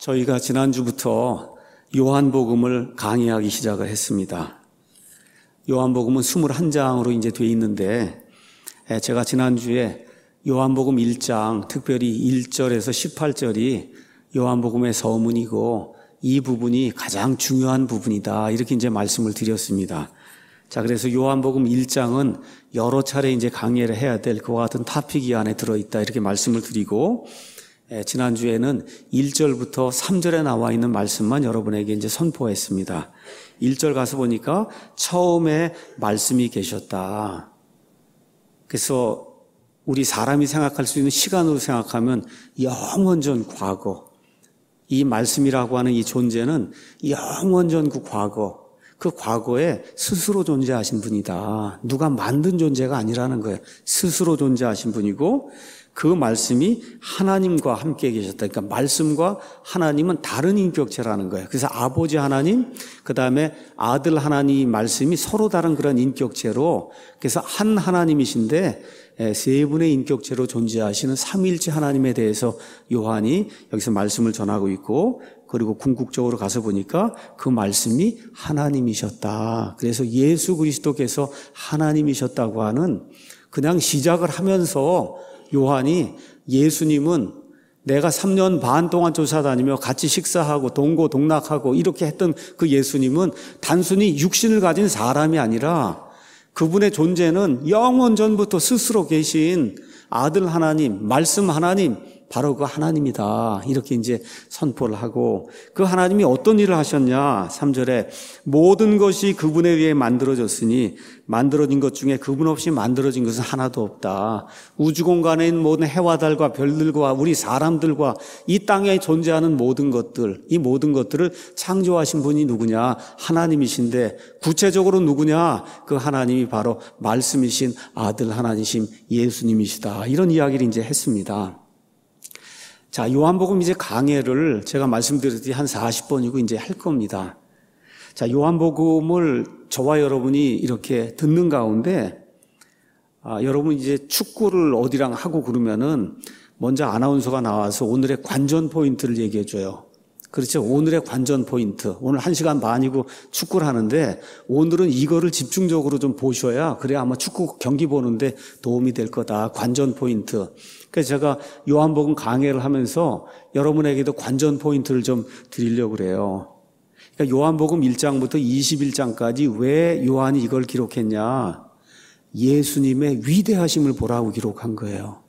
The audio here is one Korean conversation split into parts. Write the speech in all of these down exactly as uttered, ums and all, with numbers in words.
저희가 지난주부터 요한복음을 강의하기 시작을 했습니다. 요한복음은 이십일 장으로 이제 돼 있는데, 제가 지난주에 요한복음 일 장, 특별히 일 절에서 십팔 절이 요한복음의 서문이고 이 부분이 가장 중요한 부분이다, 이렇게 이제 말씀을 드렸습니다. 자, 그래서 요한복음 일 장은 여러 차례 이제 강의를 해야 될 그와 같은 토픽이 안에 들어있다, 이렇게 말씀을 드리고, 예, 지난주에는 일 절부터 삼 절에 나와 있는 말씀만 여러분에게 이제 선포했습니다. 일 절 가서 보니까 처음에 말씀이 계셨다. 그래서 우리 사람이 생각할 수 있는 시간으로 생각하면 영원전 과거, 이 말씀이라고 하는 이 존재는 영원전 그 과거, 그 과거에 스스로 존재하신 분이다. 누가 만든 존재가 아니라는 거예요. 스스로 존재하신 분이고, 그 말씀이 하나님과 함께 계셨다. 그러니까 말씀과 하나님은 다른 인격체라는 거예요. 그래서 아버지 하나님, 그 다음에 아들 하나님 말씀이 서로 다른 그런 인격체로, 그래서 한 하나님이신데 세 분의 인격체로 존재하시는 삼위일체 하나님에 대해서 요한이 여기서 말씀을 전하고 있고, 그리고 궁극적으로 가서 보니까 그 말씀이 하나님이셨다. 그래서 예수 그리스도께서 하나님이셨다고 하는, 그냥 시작을 하면서 요한이 예수님은 내가 삼 년 반 동안 쫓아다니며 같이 식사하고 동고동락하고 이렇게 했던 그 예수님은 단순히 육신을 가진 사람이 아니라 그분의 존재는 영원 전부터 스스로 계신 아들 하나님, 말씀 하나님, 바로 그 하나님이다, 이렇게 이제 선포를 하고, 그 하나님이 어떤 일을 하셨냐, 삼 절에 모든 것이 그분에 의해 만들어졌으니 만들어진 것 중에 그분 없이 만들어진 것은 하나도 없다. 우주 공간에 있는 모든 해와 달과 별들과 우리 사람들과 이 땅에 존재하는 모든 것들, 이 모든 것들을 창조하신 분이 누구냐? 하나님이신데, 구체적으로 누구냐? 그 하나님이 바로 말씀이신 아들 하나님이신 예수님이시다. 이런 이야기를 이제 했습니다. 자, 요한복음 이제 강해를 제가 말씀드렸듯이 한 사십 번이고 이제 할 겁니다. 자, 요한복음을 저와 여러분이 이렇게 듣는 가운데, 아, 여러분 이제 축구를 어디랑 하고 그러면은 먼저 아나운서가 나와서 오늘의 관전 포인트를 얘기해 줘요. 그렇죠. 오늘의 관전 포인트. 오늘 한 시간 반이고 축구를 하는데 오늘은 이거를 집중적으로 좀 보셔야, 그래야 아마 축구 경기 보는데 도움이 될 거다. 관전 포인트. 그래서 제가 요한복음 강해를 하면서 여러분에게도 관전 포인트를 좀 드리려고 그래요. 그러니까 요한복음 일 장부터 이십일 장까지 왜 요한이 이걸 기록했냐? 예수님의 위대하심을 보라고 기록한 거예요.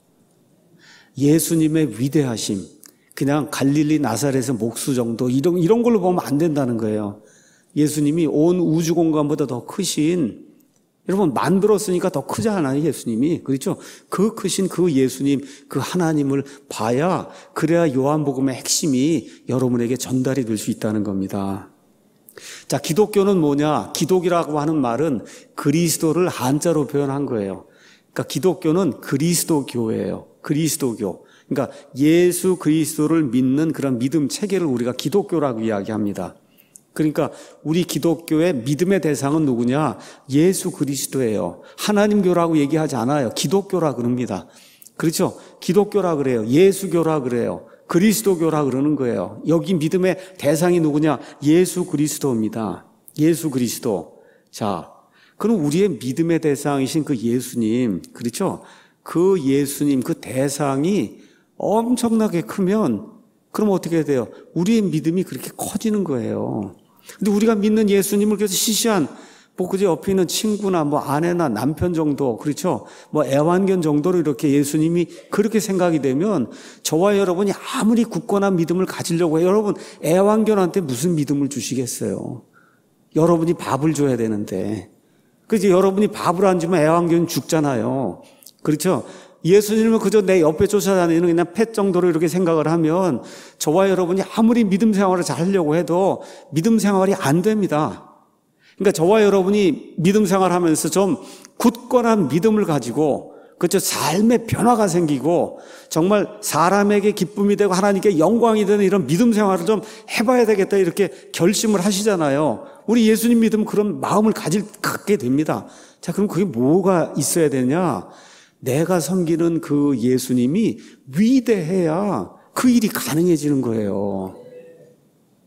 예수님의 위대하심. 그냥 갈릴리 나사렛의 목수 정도, 이런, 이런 걸로 보면 안 된다는 거예요. 예수님이 온 우주 공간보다 더 크신, 여러분 만들었으니까 더 크지 않아요, 예수님이. 그렇죠? 그 크신 그 예수님, 그 하나님을 봐야, 그래야 요한복음의 핵심이 여러분에게 전달이 될 수 있다는 겁니다. 자, 기독교는 뭐냐? 기독이라고 하는 말은 그리스도를 한자로 표현한 거예요. 그러니까 기독교는 그리스도교예요. 그리스도교. 그러니까 예수 그리스도를 믿는 그런 믿음 체계를 우리가 기독교라고 이야기합니다. 그러니까 우리 기독교의 믿음의 대상은 누구냐? 예수 그리스도예요. 하나님교라고 얘기하지 않아요. 기독교라 그럽니다. 그렇죠? 기독교라 그래요. 예수교라 그래요. 그리스도교라 그러는 거예요. 여기 믿음의 대상이 누구냐? 예수 그리스도입니다. 예수 그리스도. 자, 그럼 우리의 믿음의 대상이신 그 예수님, 그렇죠? 그 예수님, 그 대상이 엄청나게 크면 그럼 어떻게 돼요? 우리의 믿음이 그렇게 커지는 거예요. 근데 우리가 믿는 예수님을 그래서 시시한, 뭐 그저 옆에 있는 친구나 뭐 아내나 남편 정도, 그렇죠? 뭐 애완견 정도로 이렇게 예수님이 그렇게 생각이 되면 저와 여러분이 아무리 굳건한 믿음을 가지려고 해요. 여러분 애완견한테 무슨 믿음을 주시겠어요? 여러분이 밥을 줘야 되는데. 그래서 여러분이 밥을 안 주면 애완견은 죽잖아요. 그렇죠? 예수님은 그저 내 옆에 쫓아다니는 그냥 펫 정도로 이렇게 생각을 하면 저와 여러분이 아무리 믿음 생활을 잘 하려고 해도 믿음 생활이 안 됩니다. 그러니까 저와 여러분이 믿음 생활하면서 좀 굳건한 믿음을 가지고, 그렇죠, 삶의 변화가 생기고 정말 사람에게 기쁨이 되고 하나님께 영광이 되는 이런 믿음 생활을 좀 해봐야 되겠다, 이렇게 결심을 하시잖아요. 우리 예수님 믿으면 그런 마음을 가질, 갖게 됩니다. 자, 그럼 그게 뭐가 있어야 되냐? 내가 섬기는 그 예수님이 위대해야 그 일이 가능해지는 거예요.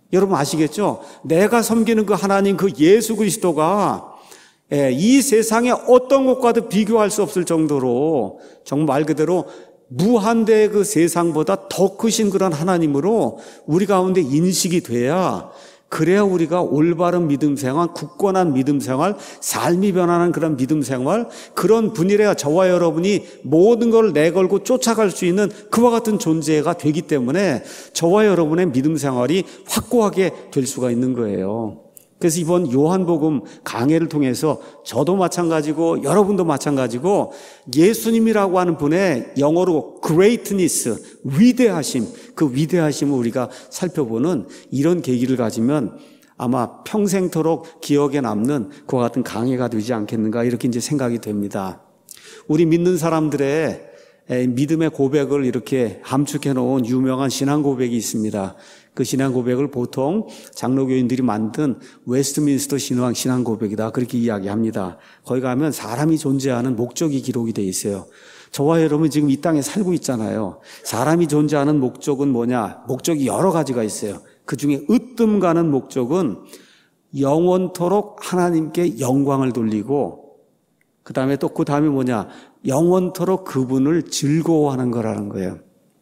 여러분 아시겠죠? 내가 섬기는 그 하나님, 그 예수 그리스도가 이 세상에 어떤 것과도 비교할 수 없을 정도로 정말 말 그대로 무한대의 그 세상보다 더 크신 그런 하나님으로 우리 가운데 인식이 돼야, 그래야 우리가 올바른 믿음 생활, 굳건한 믿음 생활, 삶이 변하는 그런 믿음 생활, 그런 분이래야 저와 여러분이 모든 걸 내걸고 쫓아갈 수 있는 그와 같은 존재가 되기 때문에 저와 여러분의 믿음 생활이 확고하게 될 수가 있는 거예요. 그래서 이번 요한복음 강해를 통해서 저도 마찬가지고 여러분도 마찬가지고 예수님이라고 하는 분의 영어로 greatness, 위대하심, 그 위대하심을 우리가 살펴보는 이런 계기를 가지면 아마 평생토록 기억에 남는 그와 같은 강해가 되지 않겠는가, 이렇게 이제 생각이 됩니다. 우리 믿는 사람들의 믿음의 고백을 이렇게 함축해 놓은 유명한 신앙 고백이 있습니다. 그 신앙 고백을 보통 장로교인들이 만든 웨스트민스터 신앙, 신앙 고백이다, 그렇게 이야기합니다. 거기 가면 사람이 존재하는 목적이 기록이 되어 있어요. 저와 여러분 지금 이 땅에 살고 있잖아요. 사람이 존재하는 목적은 뭐냐? 목적이 여러 가지가 있어요. 그 중에 으뜸 가는 목적은 영원토록 하나님께 영광을 돌리고, 그 다음에 또 그 다음에 뭐냐? 영원토록 그분을 즐거워하는 거라는 거예요.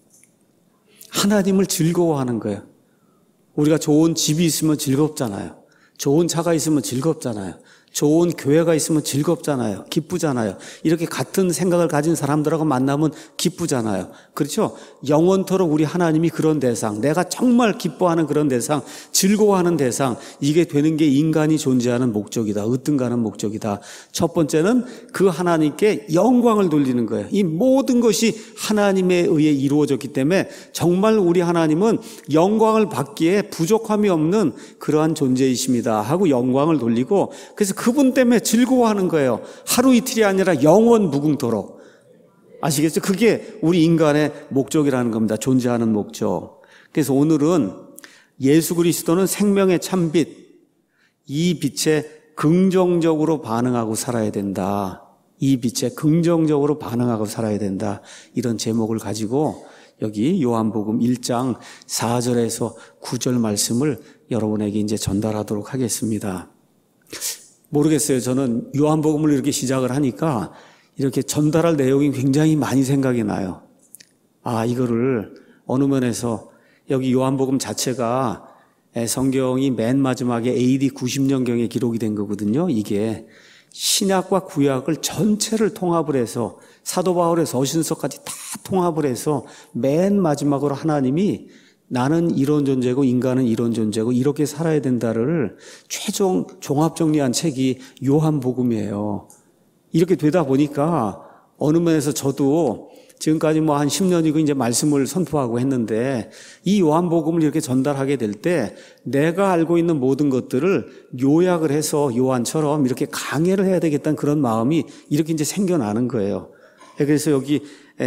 하나님을 즐거워하는 거예요. 우리가 좋은 집이 있으면 즐겁잖아요. 좋은 차가 있으면 즐겁잖아요. 좋은 교회가 있으면 즐겁잖아요. 기쁘잖아요. 이렇게 같은 생각을 가진 사람들하고 만나면 기쁘잖아요. 그렇죠? 영원토록 우리 하나님이 그런 대상, 내가 정말 기뻐하는 그런 대상, 즐거워하는 대상, 이게 되는 게 인간이 존재하는 목적이다. 으뜸가는 목적이다. 첫 번째는 그 하나님께 영광을 돌리는 거예요. 이 모든 것이 하나님에 의해 이루어졌기 때문에 정말 우리 하나님은 영광을 받기에 부족함이 없는 그러한 존재이십니다 하고 영광을 돌리고, 그래서 그분 때문에 즐거워하는 거예요. 하루 이틀이 아니라 영원 무궁토록. 아시겠죠? 그게 우리 인간의 목적이라는 겁니다. 존재하는 목적. 그래서 오늘은 예수 그리스도는 생명의 참빛, 이 빛에 긍정적으로 반응하고 살아야 된다. 이 빛에 긍정적으로 반응하고 살아야 된다. 이런 제목을 가지고 여기 요한복음 일 장 사 절에서 구 절 말씀을 여러분에게 이제 전달하도록 하겠습니다. 모르겠어요. 저는 요한복음을 이렇게 시작을 하니까 이렇게 전달할 내용이 굉장히 많이 생각이 나요. 아, 이거를 어느 면에서 여기 요한복음 자체가 성경이 맨 마지막에 에이디 구십 년경에 기록이 된 거거든요. 이게 신약과 구약을 전체를 통합을 해서 사도 바울의 서신서까지 다 통합을 해서 맨 마지막으로 하나님이 나는 이런 존재고 인간은 이런 존재고 이렇게 살아야 된다를 최종 종합 정리한 책이 요한복음이에요. 이렇게 되다 보니까 어느 면에서 저도 지금까지 뭐 한 십 년이고 이제 말씀을 선포하고 했는데 이 요한복음을 이렇게 전달하게 될 때 내가 알고 있는 모든 것들을 요약을 해서 요한처럼 이렇게 강해를 해야 되겠다는 그런 마음이 이렇게 이제 생겨나는 거예요. 그래서 여기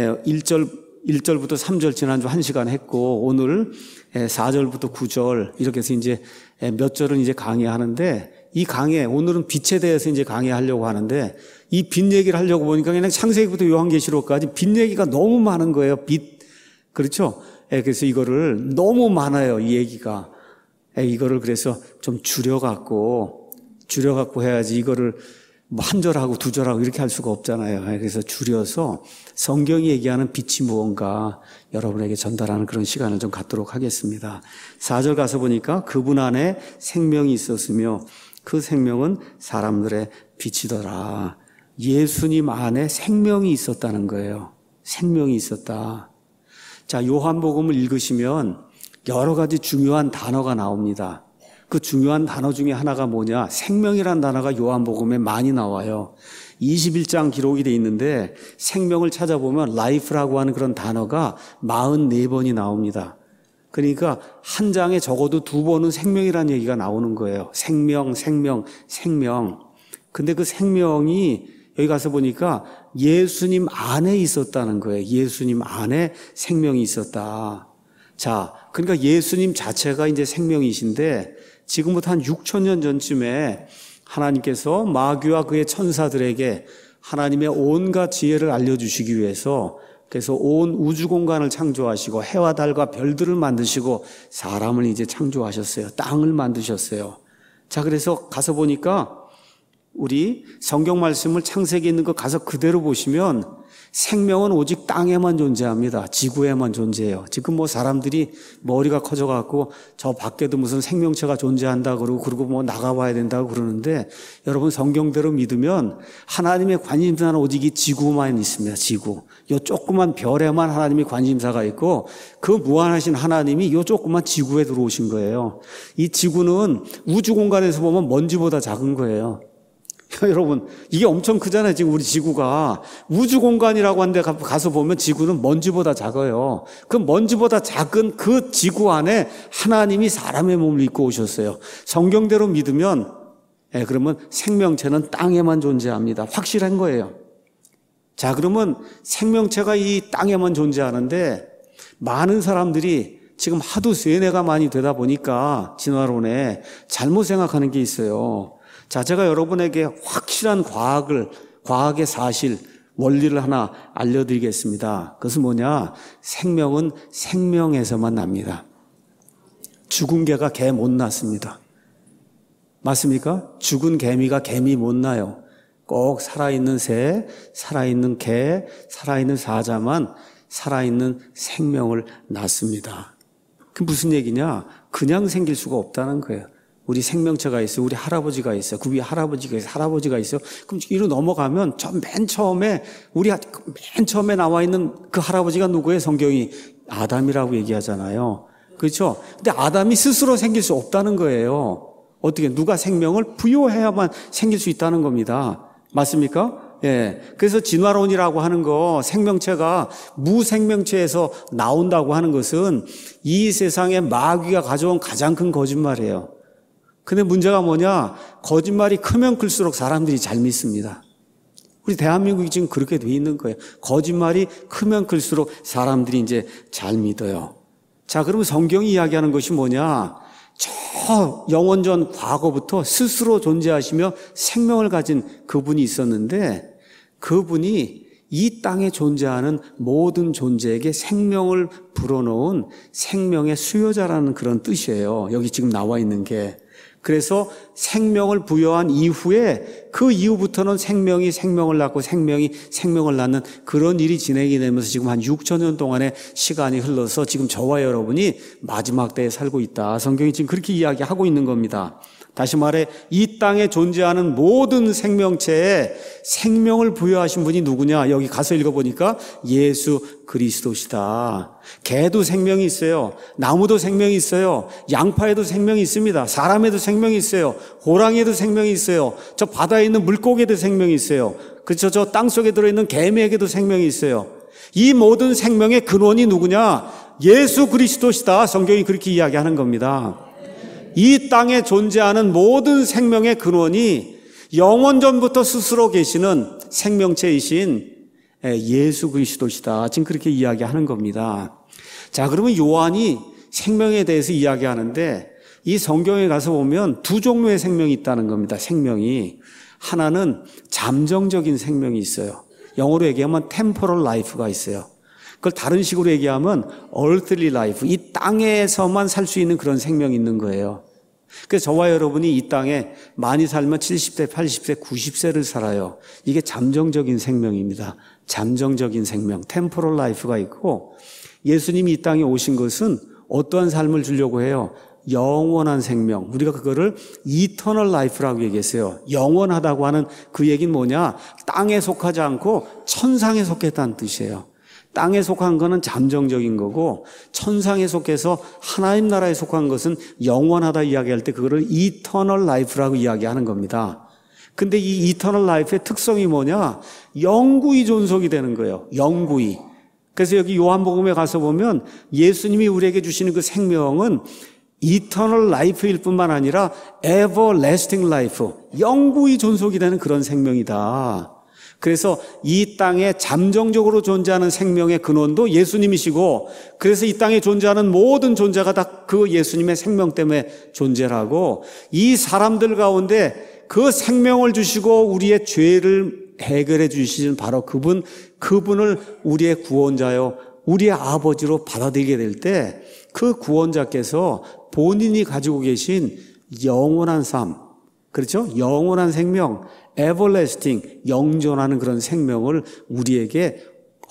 일 절 일 절부터 삼 절 지난주 한 시간 했고 오늘 사 절부터 구 절 이렇게 해서 이제 몇 절은 이제 강의하는데, 이 강의 오늘은 빛에 대해서 이제 강의하려고 하는데 이 빛 얘기를 하려고 보니까 그냥 창세기부터 요한계시록까지 빛 얘기가 너무 많은 거예요. 빛. 그렇죠? 그래서 이거를 너무 많아요. 이 얘기가. 이거를 그래서 좀 줄여갖고 줄여갖고 해야지 이거를 뭐 한 절하고 두 절하고 이렇게 할 수가 없잖아요. 그래서 줄여서 성경이 얘기하는 빛이 무언가 여러분에게 전달하는 그런 시간을 좀 갖도록 하겠습니다. 사 절 가서 보니까 그분 안에 생명이 있었으며 그 생명은 사람들의 빛이더라. 예수님 안에 생명이 있었다는 거예요. 생명이 있었다. 자, 요한복음을 읽으시면 여러 가지 중요한 단어가 나옵니다. 그 중요한 단어 중에 하나가 뭐냐? 생명이라는 단어가 요한복음에 많이 나와요. 이십일 장 기록이 돼 있는데 생명을 찾아보면 life라고 하는 그런 단어가 사십사 번이 나옵니다. 그러니까 한 장에 적어도 두 번은 생명이라는 얘기가 나오는 거예요. 생명, 생명, 생명. 근데 그 생명이 여기 가서 보니까 예수님 안에 있었다는 거예요. 예수님 안에 생명이 있었다. 자, 그러니까 예수님 자체가 이제 생명이신데 지금부터 한 육천 년 전쯤에 하나님께서 마귀와 그의 천사들에게 하나님의 온갖 지혜를 알려주시기 위해서 그래서 온 우주 공간을 창조하시고 해와 달과 별들을 만드시고 사람을 이제 창조하셨어요. 땅을 만드셨어요. 자, 그래서 가서 보니까 우리 성경 말씀을 창세기 있는 거 가서 그대로 보시면 생명은 오직 땅에만 존재합니다. 지구에만 존재해요. 지금 뭐 사람들이 머리가 커져갖고 저 밖에도 무슨 생명체가 존재한다 그러고 그러고 뭐 나가봐야 된다고 그러는데 여러분 성경대로 믿으면 하나님의 관심사는 오직 이 지구만 있습니다. 지구. 요 조그만 별에만 하나님의 관심사가 있고 그 무한하신 하나님이 요 조그만 지구에 들어오신 거예요. 이 지구는 우주 공간에서 보면 먼지보다 작은 거예요. 여러분 이게 엄청 크잖아요. 지금 우리 지구가 우주 공간이라고 하는 데 가서 보면 지구는 먼지보다 작아요. 그 먼지보다 작은 그 지구 안에 하나님이 사람의 몸을 입고 오셨어요. 성경대로 믿으면 예, 그러면 생명체는 땅에만 존재합니다. 확실한 거예요. 자, 그러면 생명체가 이 땅에만 존재하는데 많은 사람들이 지금 하도 세뇌가 많이 되다 보니까 진화론에 잘못 생각하는 게 있어요. 자, 제가 여러분에게 확실한 과학을, 과학의 사실, 원리를 하나 알려드리겠습니다. 그것은 뭐냐? 생명은 생명에서만 납니다. 죽은 개가 개 못 낳습니다. 맞습니까? 죽은 개미가 개미 못 낳아요. 꼭 살아있는 새, 살아있는 개, 살아있는 사자만 살아있는 생명을 낳습니다. 그게 무슨 얘기냐? 그냥 생길 수가 없다는 거예요. 우리 생명체가 있어요. 우리 할아버지가 있어요. 그 위에 할아버지가 있어요. 할아버지가 있어요. 그럼 이로 넘어가면 저 맨 처음에 우리 맨 처음에 나와 있는 그 할아버지가 누구예요? 성경이 아담이라고 얘기하잖아요. 그렇죠? 근데 아담이 스스로 생길 수 없다는 거예요. 어떻게 누가 생명을 부여해야만 생길 수 있다는 겁니다. 맞습니까? 예. 그래서 진화론이라고 하는 거 생명체가 무생명체에서 나온다고 하는 것은 이 세상에 마귀가 가져온 가장 큰 거짓말이에요. 근데 문제가 뭐냐? 거짓말이 크면 클수록 사람들이 잘 믿습니다. 우리 대한민국이 지금 그렇게 돼 있는 거예요. 거짓말이 크면 클수록 사람들이 이제 잘 믿어요. 자, 그러면 성경이 이야기하는 것이 뭐냐? 저 영원전 과거부터 스스로 존재하시며 생명을 가진 그분이 있었는데 그분이 이 땅에 존재하는 모든 존재에게 생명을 불어넣은 생명의 수요자라는 그런 뜻이에요. 여기 지금 나와 있는 게. 그래서 생명을 부여한 이후에 그 이후부터는 생명이 생명을 낳고 생명이 생명을 낳는 그런 일이 진행이 되면서 지금 한 육천 년 동안의 시간이 흘러서 지금 저와 여러분이 마지막 때에 살고 있다. 성경이 지금 그렇게 이야기하고 있는 겁니다. 다시 말해 이 땅에 존재하는 모든 생명체에 생명을 부여하신 분이 누구냐? 여기 가서 읽어보니까 예수 그리스도시다. 개도 생명이 있어요. 나무도 생명이 있어요. 양파에도 생명이 있습니다. 사람에도 생명이 있어요. 호랑이에도 생명이 있어요. 저 바다에 있는 물고기에도 생명이 있어요. 그렇죠? 저 땅속에 들어있는 개미에게도 생명이 있어요. 이 모든 생명의 근원이 누구냐? 예수 그리스도시다. 성경이 그렇게 이야기하는 겁니다. 이 땅에 존재하는 모든 생명의 근원이 영원전부터 스스로 계시는 생명체이신 예수 그리스도시다. 지금 그렇게 이야기하는 겁니다. 자, 그러면 요한이 생명에 대해서 이야기하는데 이 성경에 가서 보면 두 종류의 생명이 있다는 겁니다. 생명이. 하나는 잠정적인 생명이 있어요. 영어로 얘기하면 temporal life가 있어요. 그걸 다른 식으로 얘기하면 earthly life, 이 땅에서만 살 수 있는 그런 생명이 있는 거예요. 그래서 저와 여러분이 이 땅에 많이 살면 칠십 세, 팔십 세, 구십 세를 살아요. 이게 잠정적인 생명입니다. 잠정적인 생명, temporal life가 있고 예수님이 이 땅에 오신 것은 어떠한 삶을 주려고 해요? 영원한 생명. 우리가 그거를 eternal life라고 얘기했어요. 영원하다고 하는 그 얘기는 뭐냐? 땅에 속하지 않고 천상에 속했다는 뜻이에요. 땅에 속한 거는 잠정적인 거고 천상에 속해서 하나님 나라에 속한 것은 영원하다 이야기할 때 그거를 eternal life라고 이야기하는 겁니다. 근데 이 eternal life의 특성이 뭐냐? 영구히 존속이 되는 거예요. 영구히. 그래서 여기 요한복음에 가서 보면 예수님이 우리에게 주시는 그 생명은 eternal life일 뿐만 아니라 everlasting life, 영구히 존속이 되는 그런 생명이다. 그래서 이 땅에 잠정적으로 존재하는 생명의 근원도 예수님이시고 그래서 이 땅에 존재하는 모든 존재가 다 그 예수님의 생명 때문에 존재하고 이 사람들 가운데 그 생명을 주시고 우리의 죄를 해결해 주시는 바로 그분, 그분을 우리의 구원자요, 우리의 아버지로 받아들이게 될 때 그 구원자께서 본인이 가지고 계신 영원한 삶, 그렇죠? 영원한 생명, everlasting, 영존하는 그런 생명을 우리에게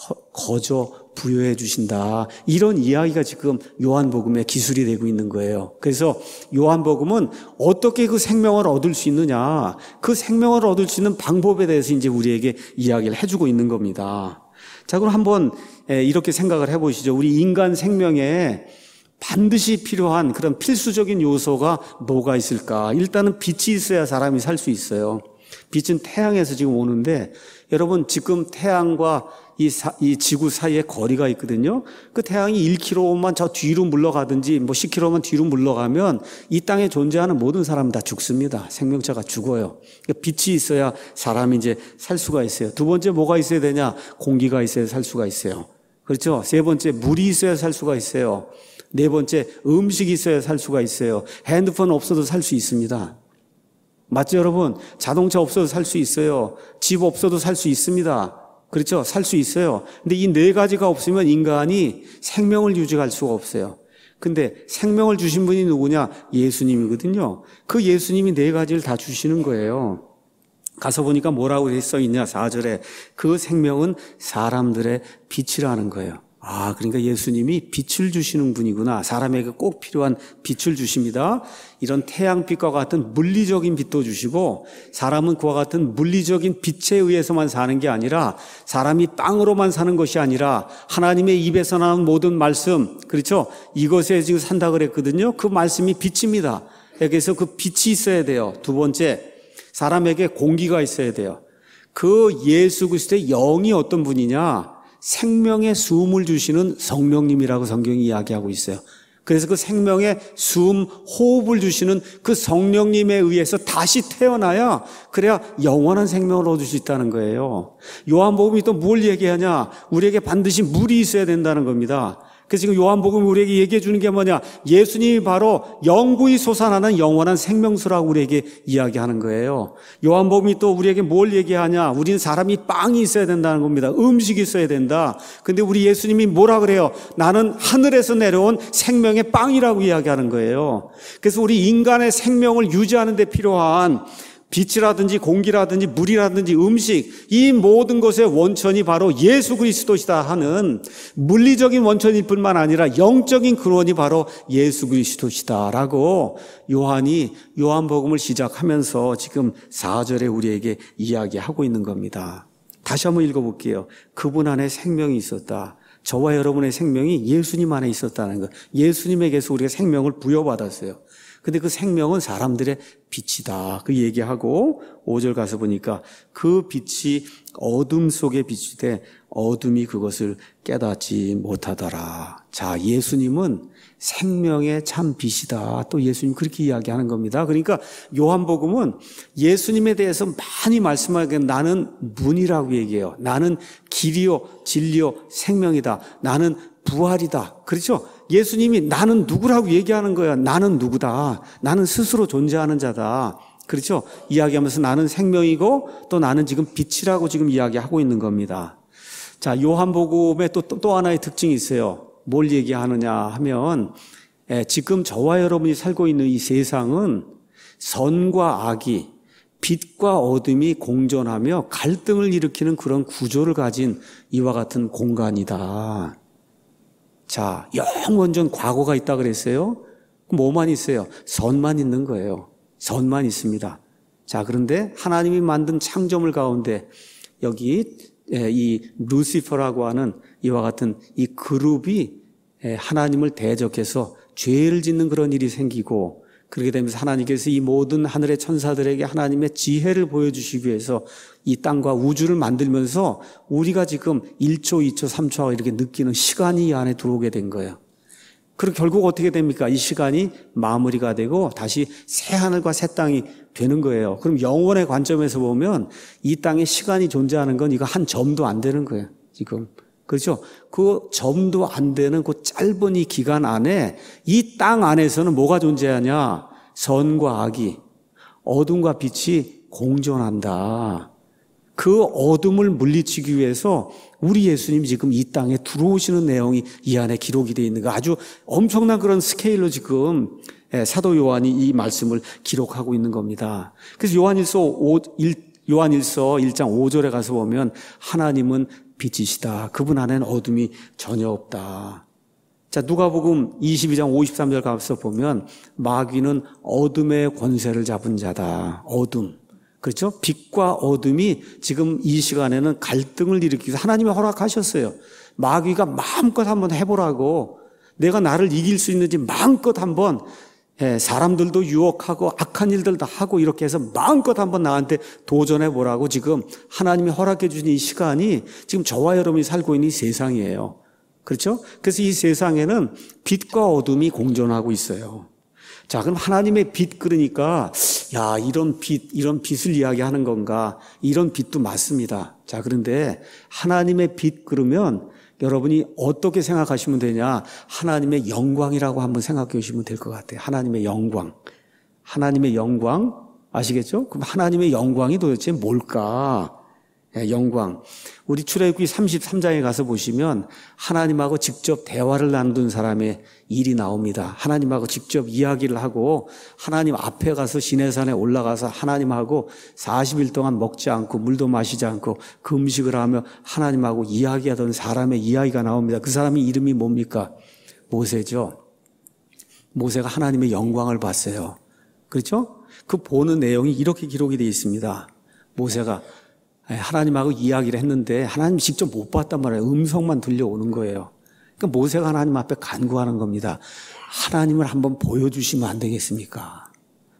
거저 부여해 주신다. 이런 이야기가 지금 요한복음의 기술이 되고 있는 거예요. 그래서 요한복음은 어떻게 그 생명을 얻을 수 있느냐, 그 생명을 얻을 수 있는 방법에 대해서 이제 우리에게 이야기를 해주고 있는 겁니다. 자, 그럼 한번 이렇게 생각을 해보시죠. 우리 인간 생명에 반드시 필요한 그런 필수적인 요소가 뭐가 있을까? 일단은 빛이 있어야 사람이 살 수 있어요. 빛은 태양에서 지금 오는데, 여러분 지금 태양과 이, 사, 이 지구 사이에 거리가 있거든요. 그 태양이 일 킬로미터만 저 뒤로 물러가든지 뭐 십 킬로미터만 뒤로 물러가면 이 땅에 존재하는 모든 사람 다 죽습니다. 생명체가 죽어요. 그러니까 빛이 있어야 사람이 이제 살 수가 있어요. 두 번째 뭐가 있어야 되냐? 공기가 있어야 살 수가 있어요. 그렇죠? 세 번째 물이 있어야 살 수가 있어요. 네 번째 음식이 있어야 살 수가 있어요. 핸드폰 없어도 살 수 있습니다. 맞죠, 여러분? 자동차 없어도 살 수 있어요. 집 없어도 살 수 있습니다. 그렇죠? 살 수 있어요. 근데 이 네 가지가 없으면 인간이 생명을 유지할 수가 없어요. 근데 생명을 주신 분이 누구냐? 예수님이거든요. 그 예수님이 네 가지를 다 주시는 거예요. 가서 보니까 뭐라고 써 있냐? 사 절에 그 생명은 사람들의 빛이라는 거예요. 아, 그러니까 예수님이 빛을 주시는 분이구나. 사람에게 꼭 필요한 빛을 주십니다. 이런 태양빛과 같은 물리적인 빛도 주시고, 사람은 그와 같은 물리적인 빛에 의해서만 사는 게 아니라, 사람이 빵으로만 사는 것이 아니라 하나님의 입에서 나온 모든 말씀, 그렇죠? 이것에 지금 산다 그랬거든요. 그 말씀이 빛입니다. 그래서 그 빛이 있어야 돼요. 두 번째, 사람에게 공기가 있어야 돼요. 그 예수 그리스도의 영이 어떤 분이냐? 생명의 숨을 주시는 성령님이라고 성경이 이야기하고 있어요. 그래서 그 생명의 숨, 호흡을 주시는 그 성령님에 의해서 다시 태어나야, 그래야 영원한 생명을 얻을 수 있다는 거예요. 요한복음이 또 뭘 얘기하냐? 우리에게 반드시 물이 있어야 된다는 겁니다. 그래서 지금 요한복음이 우리에게 얘기해 주는 게 뭐냐? 예수님이 바로 영구히 솟아나는 영원한 생명수라고 우리에게 이야기하는 거예요. 요한복음이 또 우리에게 뭘 얘기하냐? 우리는 사람이 빵이 있어야 된다는 겁니다. 음식이 있어야 된다. 근데 우리 예수님이 뭐라 그래요? 나는 하늘에서 내려온 생명의 빵이라고 이야기하는 거예요. 그래서 우리 인간의 생명을 유지하는 데 필요한 빛이라든지 공기라든지 물이라든지 음식, 이 모든 것의 원천이 바로 예수 그리스도시다 하는 물리적인 원천일 뿐만 아니라 영적인 근원이 바로 예수 그리스도시다라고 요한이 요한복음을 시작하면서 지금 사 절에 우리에게 이야기하고 있는 겁니다. 다시 한번 읽어볼게요. 그분 안에 생명이 있었다. 저와 여러분의 생명이 예수님 안에 있었다는 것. 예수님에게서 우리가 생명을 부여받았어요. 근데 그 생명은 사람들의 빛이다. 그 얘기하고 오 절 가서 보니까 그 빛이 어둠 속에 빛이 돼 어둠이 그것을 깨닫지 못하더라. 자, 예수님은 생명의 참 빛이다. 또 예수님 그렇게 이야기하는 겁니다. 그러니까 요한복음은 예수님에 대해서 많이 말씀하게 나는 문이라고 얘기해요. 나는 길이요 진리요 생명이다. 나는 부활이다. 그렇죠? 예수님이 나는 누구라고 얘기하는 거야. 나는 누구다. 나는 스스로 존재하는 자다. 그렇죠? 이야기하면서 나는 생명이고 또 나는 지금 빛이라고 지금 이야기하고 있는 겁니다. 자, 요한복음에 또, 또, 또 하나의 특징이 있어요. 뭘 얘기하느냐 하면, 예, 지금 저와 여러분이 살고 있는 이 세상은 선과 악이, 빛과 어둠이 공존하며 갈등을 일으키는 그런 구조를 가진 이와 같은 공간이다. 자, 영원전 과거가 있다 그랬어요? 뭐만 있어요? 선만 있는 거예요. 선만 있습니다. 자, 그런데 하나님이 만든 창조물 가운데 여기 이 루시퍼라고 하는 이와 같은 이 그룹이 하나님을 대적해서 죄를 짓는 그런 일이 생기고, 그렇게 되면서 하나님께서 이 모든 하늘의 천사들에게 하나님의 지혜를 보여주시기 위해서 이 땅과 우주를 만들면서 우리가 지금 일 초, 이 초, 삼 초 이렇게 느끼는 시간이 이 안에 들어오게 된 거예요. 그리고 결국 어떻게 됩니까? 이 시간이 마무리가 되고 다시 새 하늘과 새 땅이 되는 거예요. 그럼 영원의 관점에서 보면 이 땅에 시간이 존재하는 건 이거 한 점도 안 되는 거예요, 지금. 그렇죠? 그 점도 안 되는 그 짧은 이 기간 안에 이 땅 안에서는 뭐가 존재하냐? 선과 악이, 어둠과 빛이 공존한다. 그 어둠을 물리치기 위해서 우리 예수님이 지금 이 땅에 들어오시는 내용이 이 안에 기록이 되어 있는 거, 아주 엄청난 그런 스케일로 지금 사도 요한이 이 말씀을 기록하고 있는 겁니다. 그래서 요한일서 오, 일, 요한일서 일 장 오 절에 가서 보면 하나님은 빛이시다. 그분 안에는 어둠이 전혀 없다. 자, 누가복음 이십이 장 오십삼 절 가서 보면 마귀는 어둠의 권세를 잡은 자다. 어둠. 그렇죠? 빛과 어둠이 지금 이 시간에는 갈등을 일으키기 위해서 하나님이 허락하셨어요. 마귀가 마음껏 한번 해보라고, 내가 나를 이길 수 있는지 마음껏 한번, 사람들도 유혹하고 악한 일들 다 하고 이렇게 해서 마음껏 한번 나한테 도전해보라고 지금 하나님이 허락해 주신 이 시간이 지금 저와 여러분이 살고 있는 이 세상이에요. 그렇죠? 그래서 이 세상에는 빛과 어둠이 공존하고 있어요. 자, 그럼 하나님의 빛, 그러니까 야, 이런 빛, 이런 빛을 이야기하는 건가? 이런 빛도 맞습니다. 자, 그런데 하나님의 빛 그러면 여러분이 어떻게 생각하시면 되냐? 하나님의 영광이라고 한번 생각해 보시면 될 것 같아요. 하나님의 영광. 하나님의 영광 아시겠죠? 그럼 하나님의 영광이 도대체 뭘까? 영광. 우리 출애굽기 삼십삼 장에 가서 보시면 하나님하고 직접 대화를 나눈 사람의 일이 나옵니다. 하나님하고 직접 이야기를 하고 하나님 앞에 가서 시내산에 올라가서 하나님하고 사십 일 동안 먹지 않고 물도 마시지 않고 그 음식을 하며 하나님하고 이야기하던 사람의 이야기가 나옵니다. 그 사람의 이름이 뭡니까? 모세죠. 모세가 하나님의 영광을 봤어요. 그렇죠? 그 보는 내용이 이렇게 기록이 되어 있습니다. 모세가 하나님하고 이야기를 했는데 하나님 직접 못 봤단 말이에요. 음성만 들려오는 거예요. 그러니까 모세가 하나님 앞에 간구하는 겁니다. 하나님을 한번 보여주시면 안 되겠습니까?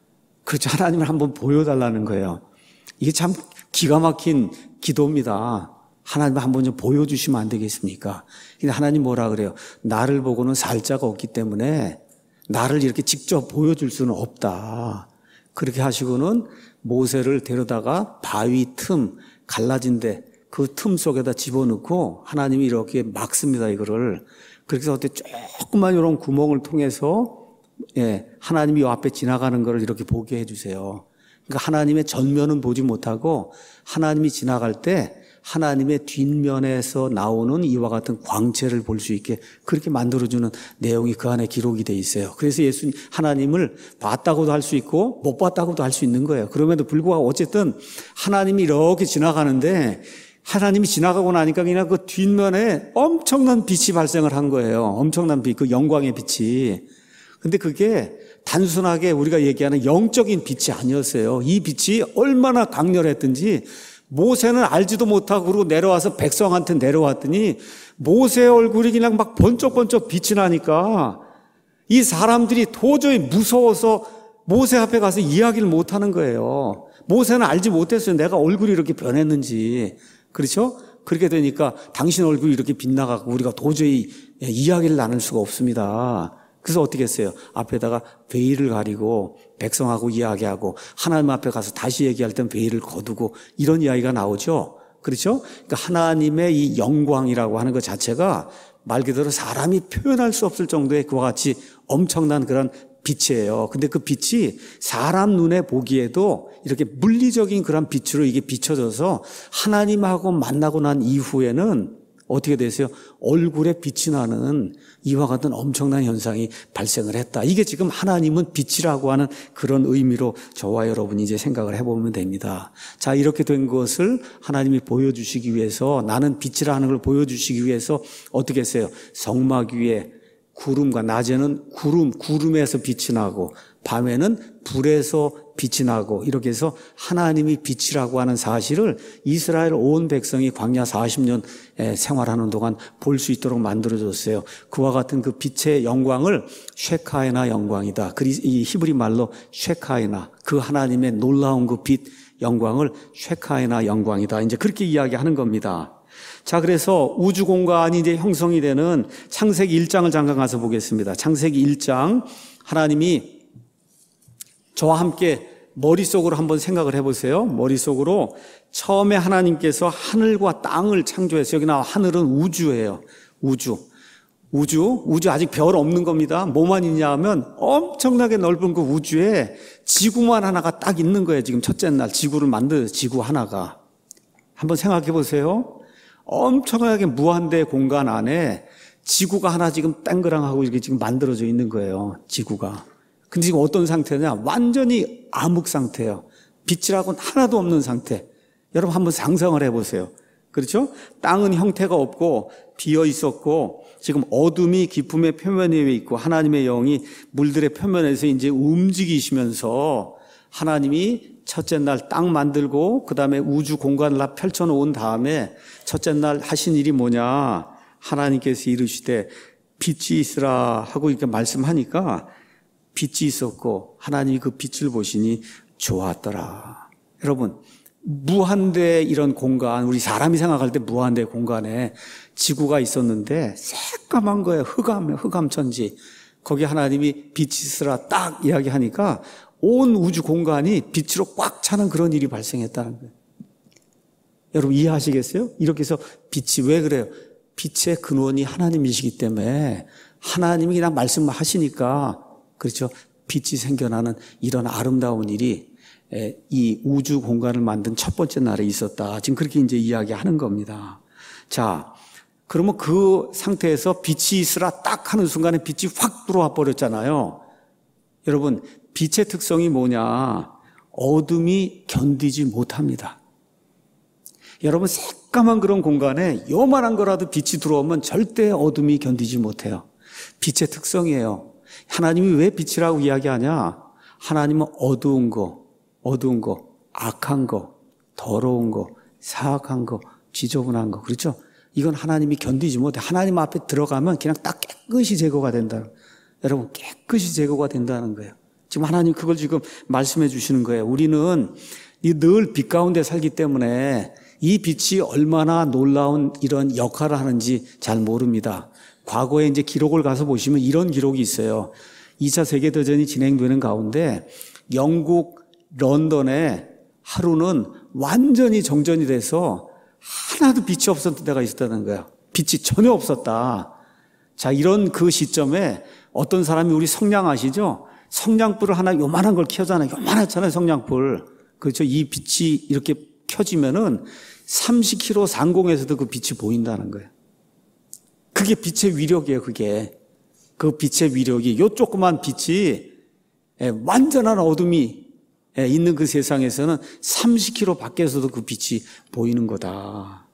그렇죠. 하나님을 한번 보여달라는 거예요. 이게 참 기가 막힌 기도입니다. 하나님을 한번 좀 보여주시면 안 되겠습니까? 근데 하나님 뭐라 그래요? 나를 보고는 살 자가 없기 때문에 나를 이렇게 직접 보여줄 수는 없다. 그렇게 하시고는 모세를 데려다가 바위 틈, 갈라진 데 그 틈 속에다 집어넣고 하나님이 이렇게 막습니다, 이거를. 그렇게 해서 어때 조그만 이런 구멍을 통해서 예, 하나님이 이 앞에 지나가는 거를 이렇게 보게 해주세요. 그러니까 하나님의 전면은 보지 못하고 하나님이 지나갈 때 하나님의 뒷면에서 나오는 이와 같은 광채를 볼 수 있게 그렇게 만들어주는 내용이 그 안에 기록이 돼 있어요. 그래서 예수님, 하나님을 봤다고도 할 수 있고 못 봤다고도 할 수 있는 거예요. 그럼에도 불구하고 어쨌든 하나님이 이렇게 지나가는데 하나님이 지나가고 나니까 그냥 그 뒷면에 엄청난 빛이 발생을 한 거예요. 엄청난 빛, 그 영광의 빛이. 근데 그게 단순하게 우리가 얘기하는 영적인 빛이 아니었어요. 이 빛이 얼마나 강렬했든지 모세는 알지도 못하고 그러고 내려와서 백성한테 내려왔더니 모세의 얼굴이 그냥 막 번쩍번쩍 빛이 나니까 이 사람들이 도저히 무서워서 모세 앞에 가서 이야기를 못하는 거예요. 모세는 알지 못했어요. 내가 얼굴이 이렇게 변했는지. 그렇죠? 그렇게 되니까 당신 얼굴이 이렇게 빛나가고 우리가 도저히 이야기를 나눌 수가 없습니다. 그래서 어떻게 했어요? 앞에다가 베일을 가리고 백성하고 이야기하고 하나님 앞에 가서 다시 얘기할 땐 베일을 거두고 이런 이야기가 나오죠. 그렇죠? 그러니까 하나님의 이 영광이라고 하는 것 자체가 말 그대로 사람이 표현할 수 없을 정도의 그와 같이 엄청난 그런 빛이에요. 근데 그 빛이 사람 눈에 보기에도 이렇게 물리적인 그런 빛으로 이게 비춰져서 하나님하고 만나고 난 이후에는 어떻게 되세요? 얼굴에 빛이 나는 이와 같은 엄청난 현상이 발생을 했다. 이게 지금 하나님은 빛이라고 하는 그런 의미로 저와 여러분이 이제 생각을 해보면 됩니다. 자, 이렇게 된 것을 하나님이 보여주시기 위해서, 나는 빛이라는 걸 보여주시기 위해서 어떻게 했어요? 성막 위에 구름과, 낮에는 구름, 구름에서 빛이 나고 밤에는 불에서 빛이 나고, 이렇게 해서 하나님이 빛이라고 하는 사실을 이스라엘 온 백성이 광야 사십 년 생활하는 동안 볼 수 있도록 만들어줬어요. 그와 같은 그 빛의 영광을 쉐카이나 영광이다. 이 히브리 말로 쉐카이나, 그 하나님의 놀라운 그 빛 영광을 쉐카이나 영광이다. 이제 그렇게 이야기하는 겁니다. 자, 그래서 우주 공간이 이제 형성이 되는 창세기 일 장을 잠깐 가서 보겠습니다. 창세기 일 장, 하나님이 저와 함께 머릿속으로 한번 생각을 해보세요. 머릿속으로 처음에 하나님께서 하늘과 땅을 창조했어요. 여기 나와 하늘은 우주예요. 우주. 우주. 우주 아직 별 없는 겁니다. 뭐만 있냐 하면 엄청나게 넓은 그 우주에 지구만 하나가 딱 있는 거예요. 지금 첫째 날 지구를 만들어요. 지구 하나가. 한번 생각해 보세요. 엄청나게 무한대 공간 안에 지구가 하나 지금 땡그랑하고 이렇게 지금 만들어져 있는 거예요. 지구가. 근데 지금 어떤 상태냐? 완전히 암흑 상태예요. 빛이라고는 하나도 없는 상태. 여러분 한번 상상을 해보세요. 그렇죠? 땅은 형태가 없고 비어 있었고 지금 어둠이 깊음의 표면 위에 있고 하나님의 영이 물들의 표면에서 이제 움직이시면서 하나님이 첫째 날 땅 만들고 그 다음에 우주 공간을 다 펼쳐놓은 다음에 첫째 날 하신 일이 뭐냐? 하나님께서 이르시되 빛이 있으라 하고 이렇게 말씀하니까 빛이 있었고 하나님이 그 빛을 보시니 좋았더라. 여러분 무한대 이런 공간, 우리 사람이 생각할 때 무한대 공간에 지구가 있었는데 새까만 거예요. 흑암, 흑암천지. 거기 하나님이 빛이 있으라 딱 이야기하니까 온 우주 공간이 빛으로 꽉 차는 그런 일이 발생했다는 거예요. 여러분 이해하시겠어요? 이렇게 해서 빛이 왜 그래요? 빛의 근원이 하나님이시기 때문에 하나님이 그냥 말씀하시니까 그렇죠. 빛이 생겨나는 이런 아름다운 일이 이 우주 공간을 만든 첫 번째 날에 있었다. 지금 그렇게 이제 이야기하는 겁니다. 자, 그러면 그 상태에서 빛이 있으라 딱 하는 순간에 빛이 확 들어와 버렸잖아요. 여러분, 빛의 특성이 뭐냐? 어둠이 견디지 못합니다. 여러분, 새까만 그런 공간에 요만한 거라도 빛이 들어오면 절대 어둠이 견디지 못해요. 빛의 특성이에요. 하나님이 왜 빛이라고 이야기하냐? 하나님은 어두운 거, 어두운 거, 악한 거, 더러운 거, 사악한 거, 지저분한 거. 그렇죠? 이건 하나님이 견디지 못해. 하나님 앞에 들어가면 그냥 딱 깨끗이 제거가 된다. 여러분, 깨끗이 제거가 된다는 거예요. 지금 하나님 그걸 지금 말씀해 주시는 거예요. 우리는 늘 빛 가운데 살기 때문에 이 빛이 얼마나 놀라운 이런 역할을 하는지 잘 모릅니다. 과거에 이제 기록을 가서 보시면 이런 기록이 있어요. 이 차 세계대전이 진행되는 가운데 영국 런던에 하루는 완전히 정전이 돼서 하나도 빛이 없었던 때가 있었다는 거예요. 빛이 전혀 없었다. 자, 이런 그 시점에 어떤 사람이 우리 성냥 아시죠? 성냥불을 하나 요만한 걸 켜잖아요. 요만하잖아요, 성냥불. 그렇죠? 이 빛이 이렇게 켜지면은 삼십 킬로미터 상공에서도 그 빛이 보인다는 거예요. 그게 빛의 위력이에요, 그게. 그 빛의 위력이, 요 조그만 빛이 완전한 어둠이 있는 그 세상에서는 삼십 킬로미터 밖에서도 그 빛이 보이는 거다.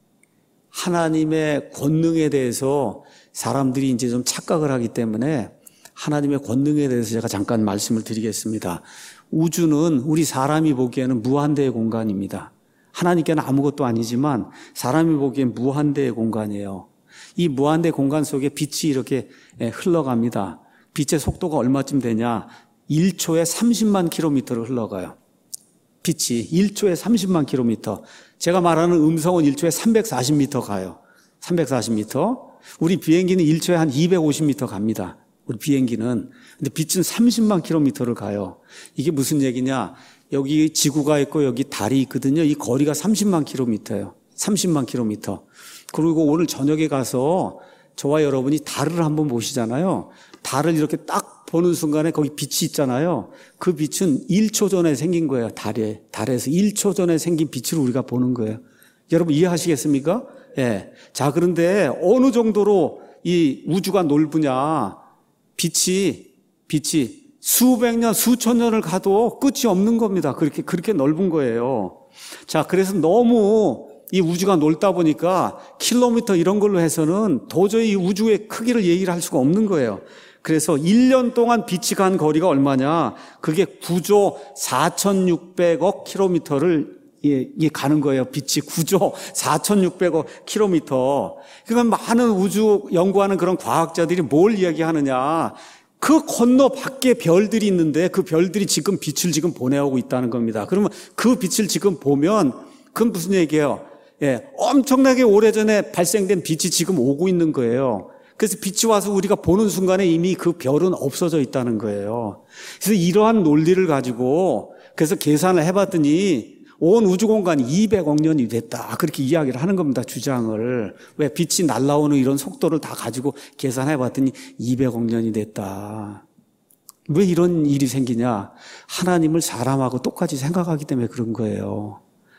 하나님의 권능에 대해서 사람들이 이제 좀 착각을 하기 때문에 하나님의 권능에 대해서 제가 잠깐 말씀을 드리겠습니다. 우주는 우리 사람이 보기에는 무한대의 공간입니다. 하나님께는 아무것도 아니지만 사람이 보기엔 무한대의 공간이에요. 이 무한대 공간 속에 빛이 이렇게 흘러갑니다. 빛의 속도가 얼마쯤 되냐? 일 초에 삼십만 킬로미터를 흘러가요. 빛이 일 초에 삼십만 킬로미터. 제가 말하는 음성은 일 초에 삼백사십 미터 가요. 삼백사십 미터. 우리 비행기는 일 초에 한 이백오십 미터 갑니다. 우리 비행기는. 근데 빛은 삼십만 킬로미터를 가요. 이게 무슨 얘기냐? 여기 지구가 있고 여기 달이 있거든요. 이 거리가 삼십만 킬로미터예요. 삼십만 킬로미터. 그리고 오늘 저녁에 가서 저와 여러분이 달을 한번 보시잖아요. 달을 이렇게 딱 보는 순간에 거기 빛이 있잖아요. 그 빛은 일 초 전에 생긴 거예요. 달에. 달에서 일 초 전에 생긴 빛을 우리가 보는 거예요. 여러분 이해하시겠습니까? 예. 자, 그런데 어느 정도로 이 우주가 넓으냐? 빛이, 빛이 수백 년, 수천 년을 가도 끝이 없는 겁니다. 그렇게, 그렇게 넓은 거예요. 자, 그래서 너무 이 우주가 넓다 보니까 킬로미터 이런 걸로 해서는 도저히 이 우주의 크기를 얘기를 할 수가 없는 거예요. 그래서 일 년 동안 빛이 간 거리가 얼마냐? 그게 구조 사천육백억 킬로미터를 예, 가는 거예요. 빛이 구조 사천육백억 킬로미터. 그러니까 많은 우주 연구하는 그런 과학자들이 뭘 이야기하느냐? 그 건너 밖에 별들이 있는데 그 별들이 지금 빛을 지금 보내오고 있다는 겁니다. 그러면 그 빛을 지금 보면 그건 무슨 얘기예요? 예, 엄청나게 오래전에 발생된 빛이 지금 오고 있는 거예요. 그래서 빛이 와서 우리가 보는 순간에 이미 그 별은 없어져 있다는 거예요. 그래서 이러한 논리를 가지고 그래서 계산을 해봤더니 온 우주공간이 이백억 년이 됐다. 그렇게 이야기를 하는 겁니다. 주장을. 왜 빛이 날아오는 이런 속도를 다 가지고 계산해봤더니 이백억 년이 됐다. 왜 이런 일이 생기냐? 하나님을 사람하고 똑같이 생각하기 때문에 그런 거예요.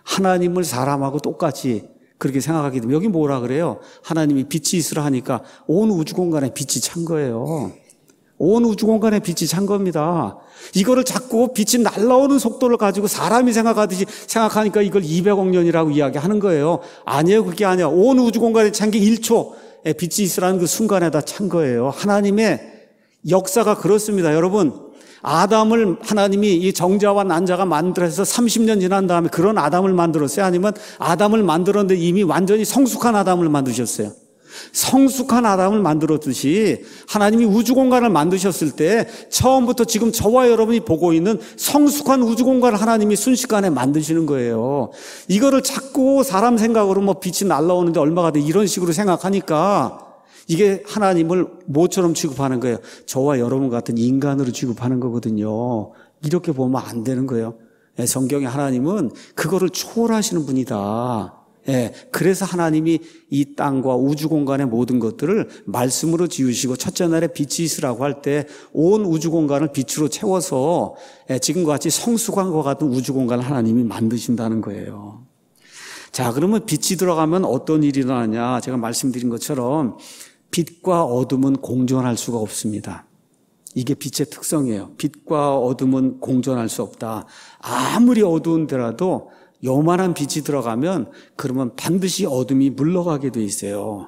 하나님을 사람하고 똑같이 그렇게 생각하게 되면 여기 뭐라 그래요? 하나님이 빛이 있으라 하니까 온 우주 공간에 빛이 찬 거예요. 온 우주 공간에 빛이 찬 겁니다. 이거를 자꾸 빛이 날아오는 속도를 가지고 사람이 생각하듯이 생각하니까 이걸 이백억 년이라고 이야기하는 거예요. 아니에요. 그게 아니야. 온 우주 공간에 찬 게 일 초에 빛이 있으라는 그 순간에 다 찬 거예요. 하나님의 역사가 그렇습니다. 여러분, 아담을 하나님이 이 정자와 난자가 만들어서 삼십 년 지난 다음에 그런 아담을 만들었어요? 아니면 아담을 만들었는데 이미 완전히 성숙한 아담을 만드셨어요? 성숙한 아담을 만들었듯이 하나님이 우주 공간을 만드셨을 때 처음부터 지금 저와 여러분이 보고 있는 성숙한 우주 공간을 하나님이 순식간에 만드시는 거예요. 이거를 자꾸 사람 생각으로 뭐 빛이 날아오는데 얼마가 돼 이런 식으로 생각하니까 이게 하나님을 뭐처럼 취급하는 거예요? 저와 여러분 같은 인간으로 취급하는 거거든요. 이렇게 보면 안 되는 거예요. 성경의 하나님은 그거를 초월하시는 분이다. 예, 그래서 하나님이 이 땅과 우주 공간의 모든 것들을 말씀으로 지으시고 첫째 날에 빛이 있으라고 할 때 온 우주 공간을 빛으로 채워서 예, 지금과 같이 성숙한 것 같은 우주 공간을 하나님이 만드신다는 거예요. 자, 그러면 빛이 들어가면 어떤 일이 일어나냐? 제가 말씀드린 것처럼 빛과 어둠은 공존할 수가 없습니다. 이게 빛의 특성이에요. 빛과 어둠은 공존할 수 없다. 아무리 어두운데라도 요만한 빛이 들어가면 그러면 반드시 어둠이 물러가게 돼 있어요.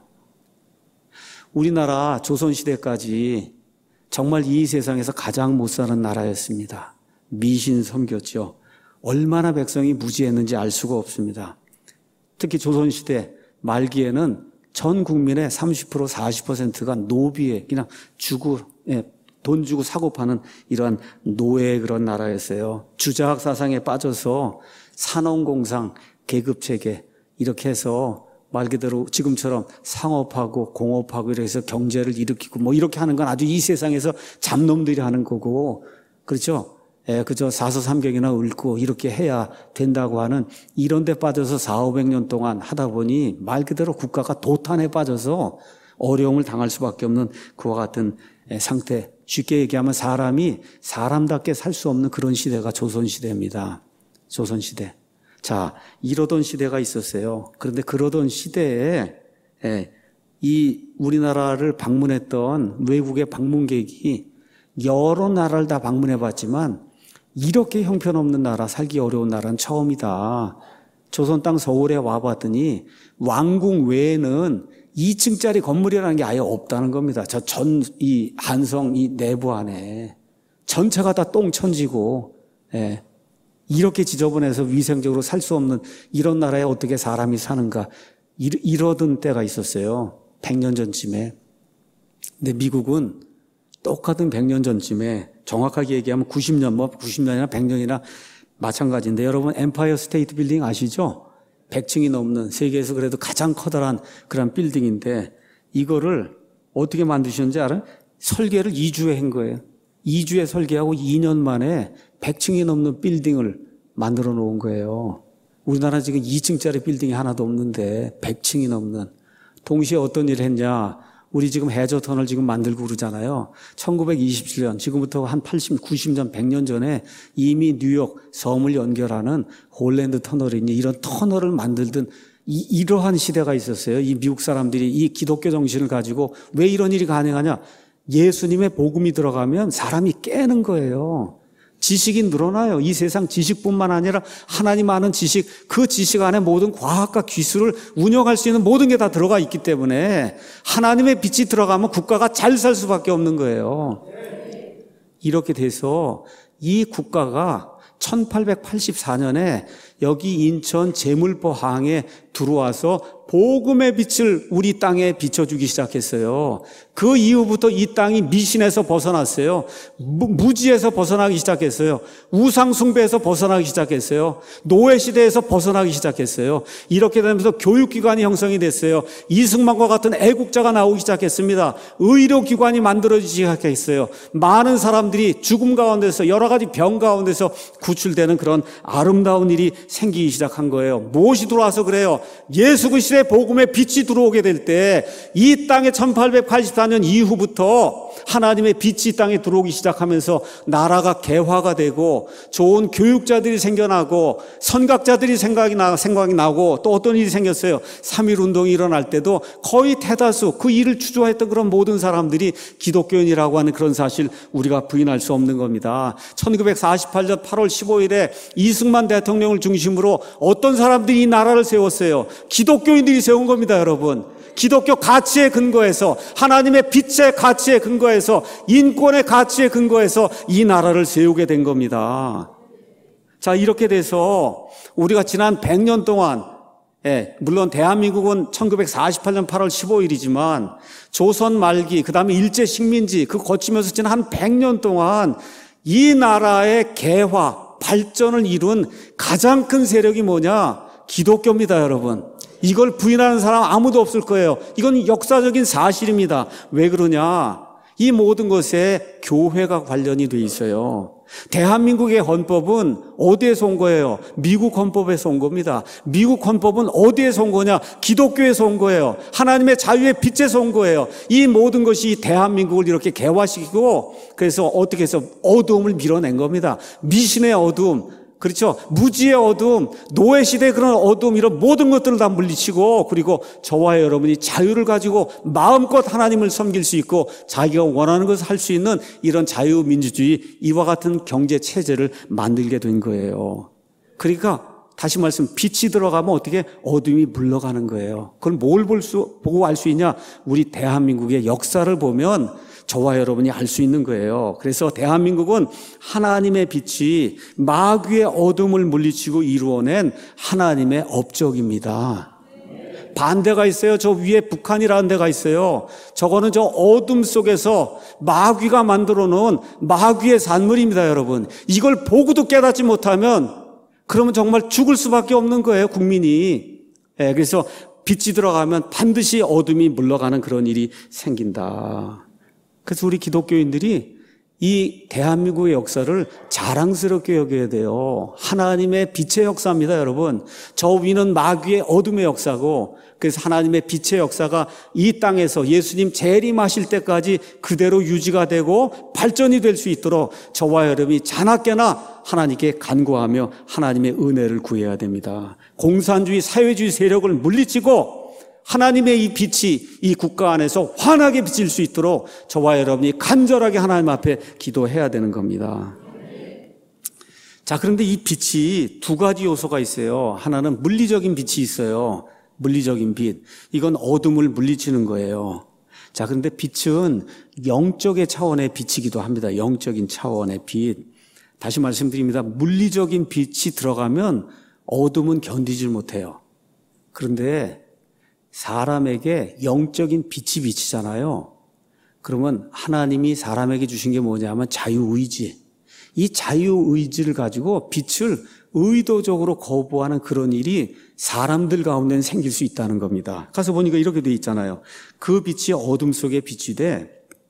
우리나라 조선시대까지 정말 이 세상에서 가장 못 사는 나라였습니다. 미신 섬겼죠. 얼마나 백성이 무지했는지 알 수가 없습니다. 특히 조선시대 말기에는 전 국민의 삼십 퍼센트 사십 퍼센트가 노비에 그냥 주고 예, 돈 주고 사고 파는 이러한 노예의 그런 나라였어요. 주자학 사상에 빠져서 산업공상, 계급체계 이렇게 해서 말 그대로 지금처럼 상업하고 공업하고 이렇게 해서 경제를 일으키고 뭐 이렇게 하는 건 아주 이 세상에서 잡놈들이 하는 거고 그렇죠? 예, 그저 사서삼경이나 읊고 이렇게 해야 된다고 하는 이런 데 빠져서 사오백 년 동안 하다 보니 말 그대로 국가가 도탄에 빠져서 어려움을 당할 수밖에 없는 그와 같은 상태. 쉽게 얘기하면 사람이 사람답게 살 수 없는 그런 시대가 조선시대입니다. 조선시대. 자, 이러던 시대가 있었어요. 그런데 그러던 시대에 이 우리나라를 방문했던 외국의 방문객이 여러 나라를 다 방문해 봤지만 이렇게 형편없는 나라, 살기 어려운 나라는 처음이다. 조선 땅 서울에 와봤더니 왕궁 외에는 이 층짜리 건물이라는 게 아예 없다는 겁니다. 저 전, 이 한성, 이 내부 안에. 전체가 다 똥천지고, 예. 이렇게 지저분해서 위생적으로 살 수 없는 이런 나라에 어떻게 사람이 사는가. 이러, 이러던 때가 있었어요. 백 년 전쯤에. 근데 미국은 똑같은 백 년 전쯤에 정확하게 얘기하면 구십 년, 뭐 구십 년이나 백 년이나 마찬가지인데 여러분 엠파이어 스테이트 빌딩 아시죠? 백 층이 넘는 세계에서 그래도 가장 커다란 그런 빌딩인데 이거를 어떻게 만드셨는지 알아요? 설계를 이 주에 한 거예요. 이 주에 설계하고 이 년 만에 백 층이 넘는 빌딩을 만들어 놓은 거예요. 우리나라 지금 이 층짜리 빌딩이 하나도 없는데 백 층이 넘는. 동시에 어떤 일을 했냐? 우리 지금 해저 터널 지금 만들고 그러잖아요. 천구백이십칠 년, 지금부터 한 팔십, 구십 년, 백 년 전에 이미 뉴욕 섬을 연결하는 홀랜드 터널이니 이런 터널을 만들던 이, 이러한 시대가 있었어요. 이 미국 사람들이 이 기독교 정신을 가지고 왜 이런 일이 가능하냐? 예수님의 복음이 들어가면 사람이 깨는 거예요. 지식이 늘어나요. 이 세상 지식뿐만 아니라 하나님 아는 지식, 그 지식 안에 모든 과학과 기술을 운영할 수 있는 모든 게 다 들어가 있기 때문에 하나님의 빛이 들어가면 국가가 잘 살 수밖에 없는 거예요. 이렇게 돼서 이 국가가 천팔백팔십사 년에 여기 인천 제물포항에 들어와서 복음의 빛을 우리 땅에 비춰주기 시작했어요. 그 이후부터 이 땅이 미신에서 벗어났어요. 무지에서 벗어나기 시작했어요. 우상숭배에서 벗어나기 시작했어요. 노예시대에서 벗어나기 시작했어요. 이렇게 되면서 교육기관이 형성이 됐어요. 이승만과 같은 애국자가 나오기 시작했습니다. 의료기관이 만들어지기 시작했어요. 많은 사람들이 죽음 가운데서 여러 가지 병 가운데서 구출되는 그런 아름다운 일이 생기기 시작한 거예요. 무엇이 들어와서 그래요? 예수 그리스도의 복음의 빛이 들어오게 될 때 이 땅에 천팔백팔십사 년 이후부터 하나님의 빛이 이 땅에 들어오기 시작하면서 나라가 개화가 되고 좋은 교육자들이 생겨나고 선각자들이 생각이, 나, 생각이 나고 또 어떤 일이 생겼어요. 삼일 운동이 일어날 때도 거의 대다수 그 일을 주도했던 그런 모든 사람들이 기독교인이라고 하는 그런 사실 우리가 부인할 수 없는 겁니다. 천구백사십팔 년 팔월 십오일에 이승만 대통령을 중심으로 어떤 사람들이 이 나라를 세웠어요? 기독교인들이 세운 겁니다, 여러분. 기독교 가치에 근거해서, 하나님의 빛의 가치에 근거해서, 인권의 가치에 근거해서 이 나라를 세우게 된 겁니다. 자, 이렇게 돼서 우리가 지난 백 년 동안, 예, 물론 대한민국은 천구백사십팔 년 팔월 십오일이지만 조선 말기, 그 다음에 일제 식민지, 그 거치면서 지난 한 백 년 동안 이 나라의 개화, 발전을 이룬 가장 큰 세력이 뭐냐? 기독교입니다, 여러분. 이걸 부인하는 사람 아무도 없을 거예요. 이건 역사적인 사실입니다. 왜 그러냐? 이 모든 것에 교회가 관련이 돼 있어요. 대한민국의 헌법은 어디에서 온 거예요? 미국 헌법에서 온 겁니다. 미국 헌법은 어디에서 온 거냐? 기독교에서 온 거예요. 하나님의 자유의 빛에서 온 거예요. 이 모든 것이 대한민국을 이렇게 개화시키고, 그래서 어떻게 해서 어두움을 밀어낸 겁니다. 미신의 어두움, 그렇죠? 무지의 어두움, 노예시대의 그런 어두움, 이런 모든 것들을 다 물리치고, 그리고 저와 여러분이 자유를 가지고 마음껏 하나님을 섬길 수 있고 자기가 원하는 것을 할 수 있는 이런 자유민주주의, 이와 같은 경제체제를 만들게 된 거예요. 그러니까 다시 말씀, 빛이 들어가면 어떻게 어둠이 물러가는 거예요. 그걸 뭘 볼 수, 보고 알 수 있냐? 우리 대한민국의 역사를 보면 저와 여러분이 알 수 있는 거예요. 그래서 대한민국은 하나님의 빛이 마귀의 어둠을 물리치고 이루어낸 하나님의 업적입니다. 반대가 있어요. 저 위에 북한이라는 데가 있어요. 저거는 저 어둠 속에서 마귀가 만들어 놓은 마귀의 산물입니다, 여러분. 이걸 보고도 깨닫지 못하면 그러면 정말 죽을 수밖에 없는 거예요, 국민이. 네, 그래서 빛이 들어가면 반드시 어둠이 물러가는 그런 일이 생긴다. 그래서 우리 기독교인들이 이 대한민국의 역사를 자랑스럽게 여겨야 돼요. 하나님의 빛의 역사입니다, 여러분. 저 위는 마귀의 어둠의 역사고, 그래서 하나님의 빛의 역사가 이 땅에서 예수님 재림하실 때까지 그대로 유지가 되고 발전이 될 수 있도록 저와 여러분이 자나깨나 하나님께 간구하며 하나님의 은혜를 구해야 됩니다. 공산주의, 사회주의 세력을 물리치고 하나님의 이 빛이 이 국가 안에서 환하게 비칠 수 있도록 저와 여러분이 간절하게 하나님 앞에 기도해야 되는 겁니다. 자, 그런데 이 빛이 두 가지 요소가 있어요. 하나는 물리적인 빛이 있어요. 물리적인 빛. 이건 어둠을 물리치는 거예요. 자, 그런데 빛은 영적의 차원의 빛이기도 합니다. 영적인 차원의 빛. 다시 말씀드립니다. 물리적인 빛이 들어가면 어둠은 견디질 못해요. 그런데 사람에게 영적인 빛이 비치잖아요. 그러면 하나님이 사람에게 주신 게 뭐냐면 자유의지. 이 자유의지를 가지고 빛을 의도적으로 거부하는 그런 일이 사람들 가운데는 생길 수 있다는 겁니다. 가서 보니까 이렇게 돼 있잖아요. 그 빛이 어둠 속에 비치되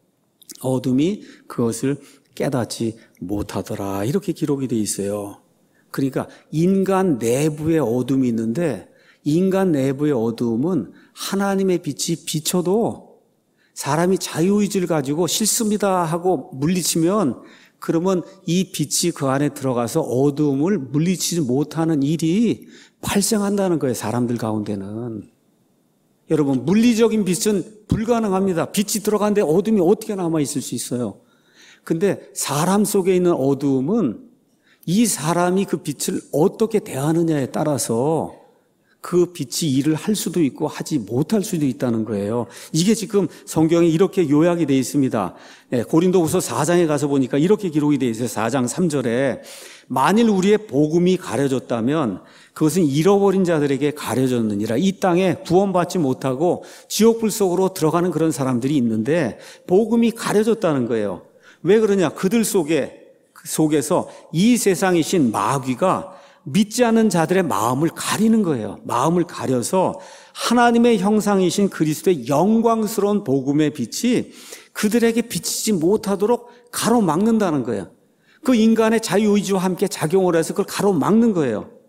어둠이 그것을 깨닫지 못하더라. 이렇게 기록이 돼 있어요. 그러니까 인간 내부에 어둠이 있는데 인간 내부의 어두움은 하나님의 빛이 비춰도 사람이 자유의지를 가지고 싫습니다 하고 물리치면 그러면 이 빛이 그 안에 들어가서 어두움을 물리치지 못하는 일이 발생한다는 거예요. 사람들 가운데는. 여러분, 물리적인 빛은 불가능합니다. 빛이 들어가는데 어둠이 어떻게 남아있을 수 있어요? 근데 사람 속에 있는 어두움은 이 사람이 그 빛을 어떻게 대하느냐에 따라서 그 빛이 일을 할 수도 있고 하지 못할 수도 있다는 거예요. 이게 지금 성경에 이렇게 요약이 되어 있습니다. 네, 고린도후서 사 장에 가서 보니까 이렇게 기록이 되어 있어요. 사 장 삼 절에 만일 우리의 복음이 가려졌다면 그것은 잃어버린 자들에게 가려졌느니라. 이 땅에 구원받지 못하고 지옥불 속으로 들어가는 그런 사람들이 있는데 복음이 가려졌다는 거예요. 왜 그러냐? 그들 속에 그 속에서 이 세상이신 마귀가 믿지 않는 자들의 마음을 가리는 거예요. 마음을 가려서 하나님의 형상이신 그리스도의 영광스러운 복음의 빛이 그들에게 비치지 못하도록 가로막는다는 거예요. 그 인간의 자유의지와 함께 작용을 해서 그걸 가로막는 거예요.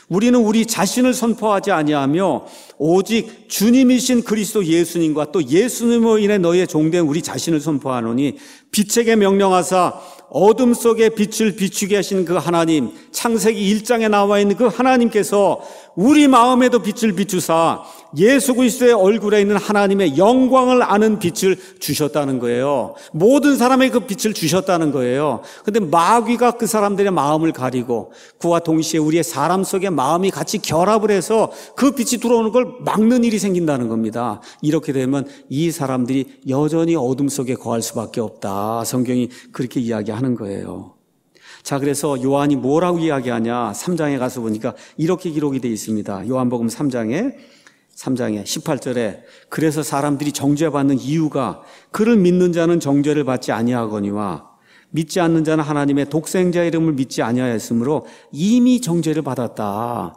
우리는 우리 자신을 선포하지 아니하며 오직 주님이신 그리스도 예수님과 또 예수님으로 인해 너희의 종된 우리 자신을 선포하노니 빛에게 명령하사 어둠 속에 빛을 비추게 하신 그 하나님, 창세기 일 장에 나와 있는 그 하나님께서 우리 마음에도 빛을 비추사 예수 그리스도의 얼굴에 있는 하나님의 영광을 아는 빛을 주셨다는 거예요. 모든 사람에게 그 빛을 주셨다는 거예요. 그런데 마귀가 그 사람들의 마음을 가리고 그와 동시에 우리의 사람 속의 마음이 같이 결합을 해서 그 빛이 들어오는 걸 막는 일이 생긴다는 겁니다. 이렇게 되면 이 사람들이 여전히 어둠 속에 거할 수밖에 없다. 성경이 그렇게 이야기하는 거예요. 자, 그래서 요한이 뭐라고 이야기하냐? 삼 장에 가서 보니까 이렇게 기록이 되어 있습니다. 요한복음 삼 장에 삼 장에 십팔 절에 그래서 사람들이 정죄받는 이유가 그를 믿는 자는 정죄를 받지 아니하거니와 믿지 않는 자는 하나님의 독생자 이름을 믿지 아니하였으므로 이미 정죄를 받았다.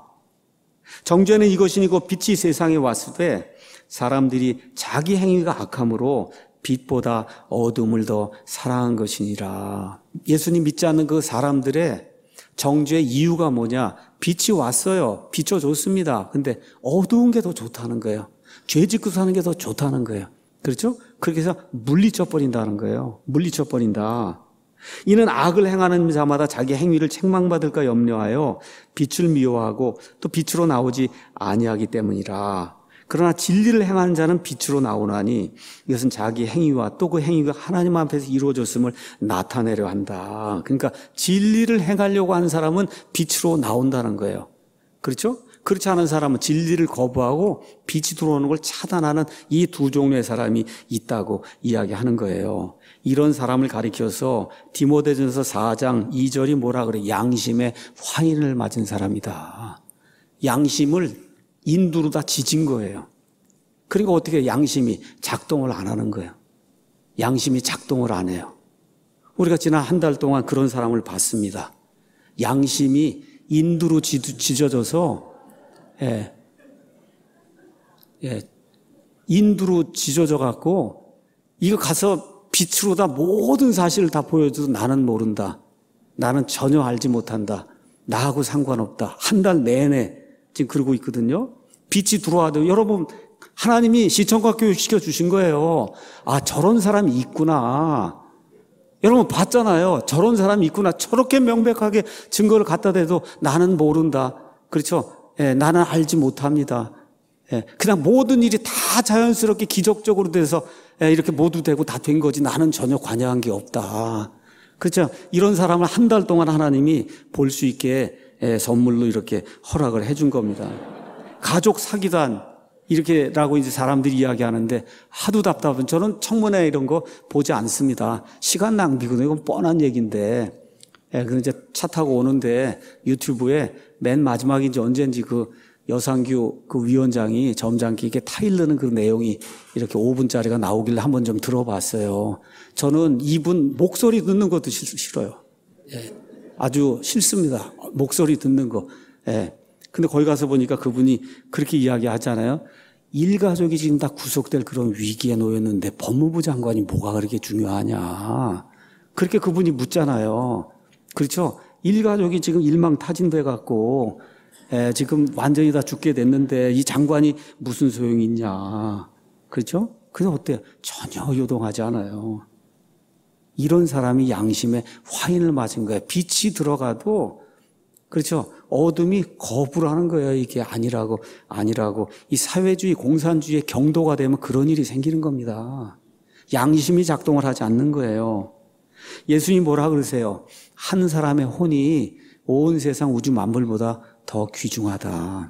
정죄는 이것이니 곧 빛이 세상에 왔을 때 사람들이 자기 행위가 악함으로 빛보다 어둠을 더 사랑한 것이니라. 예수님 믿지 않는 그 사람들의 정죄의 이유가 뭐냐? 빛이 왔어요. 비춰줬습니다. 근데 어두운 게 더 좋다는 거예요. 죄 짓고 사는 게 더 좋다는 거예요. 그렇죠? 그렇게 해서 물리쳐 버린다는 거예요. 물리쳐 버린다. 이는 악을 행하는 자마다 자기 행위를 책망받을까 염려하여 빛을 미워하고 또 빛으로 나오지 아니하기 때문이라. 그러나 진리를 행하는 자는 빛으로 나오나니 이것은 자기 행위와 또 그 행위가 하나님 앞에서 이루어졌음을 나타내려 한다. 그러니까 진리를 행하려고 하는 사람은 빛으로 나온다는 거예요. 그렇죠? 그렇지 않은 사람은 진리를 거부하고 빛이 들어오는 걸 차단하는 이 두 종류의 사람이 있다고 이야기하는 거예요. 이런 사람을 가리켜서 디모데전서 사 장 이 절이 뭐라 그래? 양심의 화인을 맞은 사람이다. 양심을 인두로 다 지진 거예요. 그러니까 어떻게 양심이 작동을 안 하는 거예요. 양심이 작동을 안 해요. 우리가 지난 한 달 동안 그런 사람을 봤습니다. 양심이 인두로 지져져서 예, 예, 인두로 지져져 갖고 이거 가서 빛으로 다 모든 사실을 다 보여줘도 나는 모른다. 나는 전혀 알지 못한다. 나하고 상관없다. 한 달 내내 지금 그러고 있거든요. 빛이 들어와도 여러분 하나님이 시청각 교육 시켜주신 거예요. 아, 저런 사람이 있구나. 여러분 봤잖아요. 저런 사람이 있구나. 저렇게 명백하게 증거를 갖다 대도 나는 모른다. 그렇죠? 예, 나는 알지 못합니다. 예, 그냥 모든 일이 다 자연스럽게 기적적으로 돼서 예, 이렇게 모두 되고 다 된 거지 나는 전혀 관여한 게 없다. 그렇죠? 이런 사람을 한 달 동안 하나님이 볼 수 있게 예, 선물로 이렇게 허락을 해준 겁니다. 가족 사기단 이렇게라고 이제 사람들이 이야기하는데 하도 답답은 저는 청문회 이런 거 보지 않습니다. 시간 낭비거든요. 이건 뻔한 얘기인데. 예, 그 이제 차 타고 오는데 유튜브에 맨 마지막인지 언제인지 그 여상규 그 위원장이 점잖게 이렇게 타일르는 그 내용이 이렇게 오 분짜리가 나오길래 한번 좀 들어봤어요. 저는 이분 목소리 듣는 것도 싫어요. 예, 아주 싫습니다. 목소리 듣는 거. 예. 근데 거기 가서 보니까 그분이 그렇게 이야기하잖아요. 일가족이 지금 다 구속될 그런 위기에 놓였는데 법무부 장관이 뭐가 그렇게 중요하냐. 그렇게 그분이 묻잖아요. 그렇죠? 일가족이 지금 일망타진돼 갖고 에, 지금 완전히 다 죽게 됐는데 이 장관이 무슨 소용이 있냐. 그렇죠? 근데 어때요? 전혀 요동하지 않아요. 이런 사람이 양심에 화인을 맞은 거예요. 빛이 들어가도 그렇죠? 어둠이 거부를 하는 거예요. 이게 아니라고 아니라고. 이 사회주의 공산주의의 경도가 되면 그런 일이 생기는 겁니다. 양심이 작동을 하지 않는 거예요. 예수님이 뭐라 그러세요? 한 사람의 혼이 온 세상 우주 만물보다 더 귀중하다.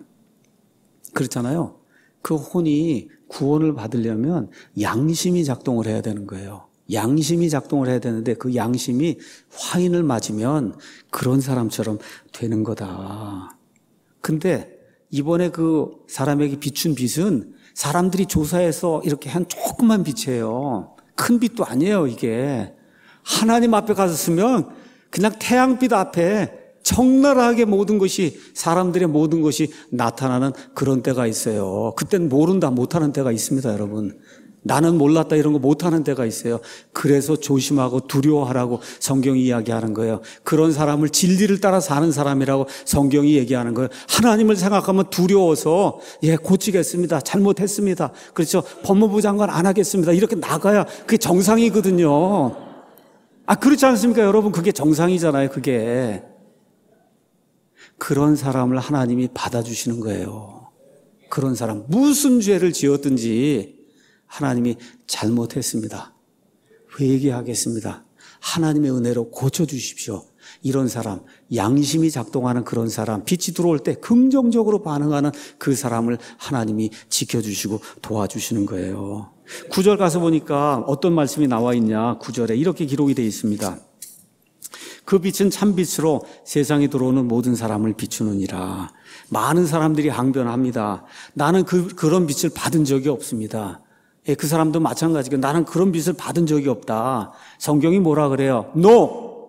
그렇잖아요. 그 혼이 구원을 받으려면 양심이 작동을 해야 되는 거예요. 양심이 작동을 해야 되는데 그 양심이 화인을 맞으면 그런 사람처럼 되는 거다. 근데 이번에 그 사람에게 비춘 빛은 사람들이 조사해서 이렇게 한 조그만 빛이에요. 큰 빛도 아니에요, 이게. 하나님 앞에 가서 쓰면 그냥 태양빛 앞에 적나라하게 모든 것이 사람들의 모든 것이 나타나는 그런 때가 있어요. 그때는 모른다 못하는 때가 있습니다, 여러분. 나는 몰랐다 이런 거 못하는 데가 있어요. 그래서 조심하고 두려워하라고 성경이 이야기하는 거예요. 그런 사람을 진리를 따라 사는 사람이라고 성경이 얘기하는 거예요. 하나님을 생각하면 두려워서 예 고치겠습니다. 잘못했습니다. 그렇죠. 법무부 장관 안 하겠습니다. 이렇게 나가야 그게 정상이거든요. 아 그렇지 않습니까 여러분? 그게 정상이잖아요. 그게. 그런 사람을 하나님이 받아주시는 거예요. 그런 사람 무슨 죄를 지었든지 하나님이 잘못했습니다. 회개하겠습니다. 하나님의 은혜로 고쳐주십시오. 이런 사람, 양심이 작동하는 그런 사람, 빛이 들어올 때 긍정적으로 반응하는 그 사람을 하나님이 지켜주시고 도와주시는 거예요. 구 절 가서 보니까 어떤 말씀이 나와 있냐. 구 절에 이렇게 기록이 되어 있습니다. 그 빛은 참빛으로 세상에 들어오는 모든 사람을 비추느니라. 많은 사람들이 항변합니다. 나는 그, 그런 빛을 받은 적이 없습니다. 예, 그 사람도 마찬가지고 나는 그런 빛을 받은 적이 없다. 성경이 뭐라 그래요? No!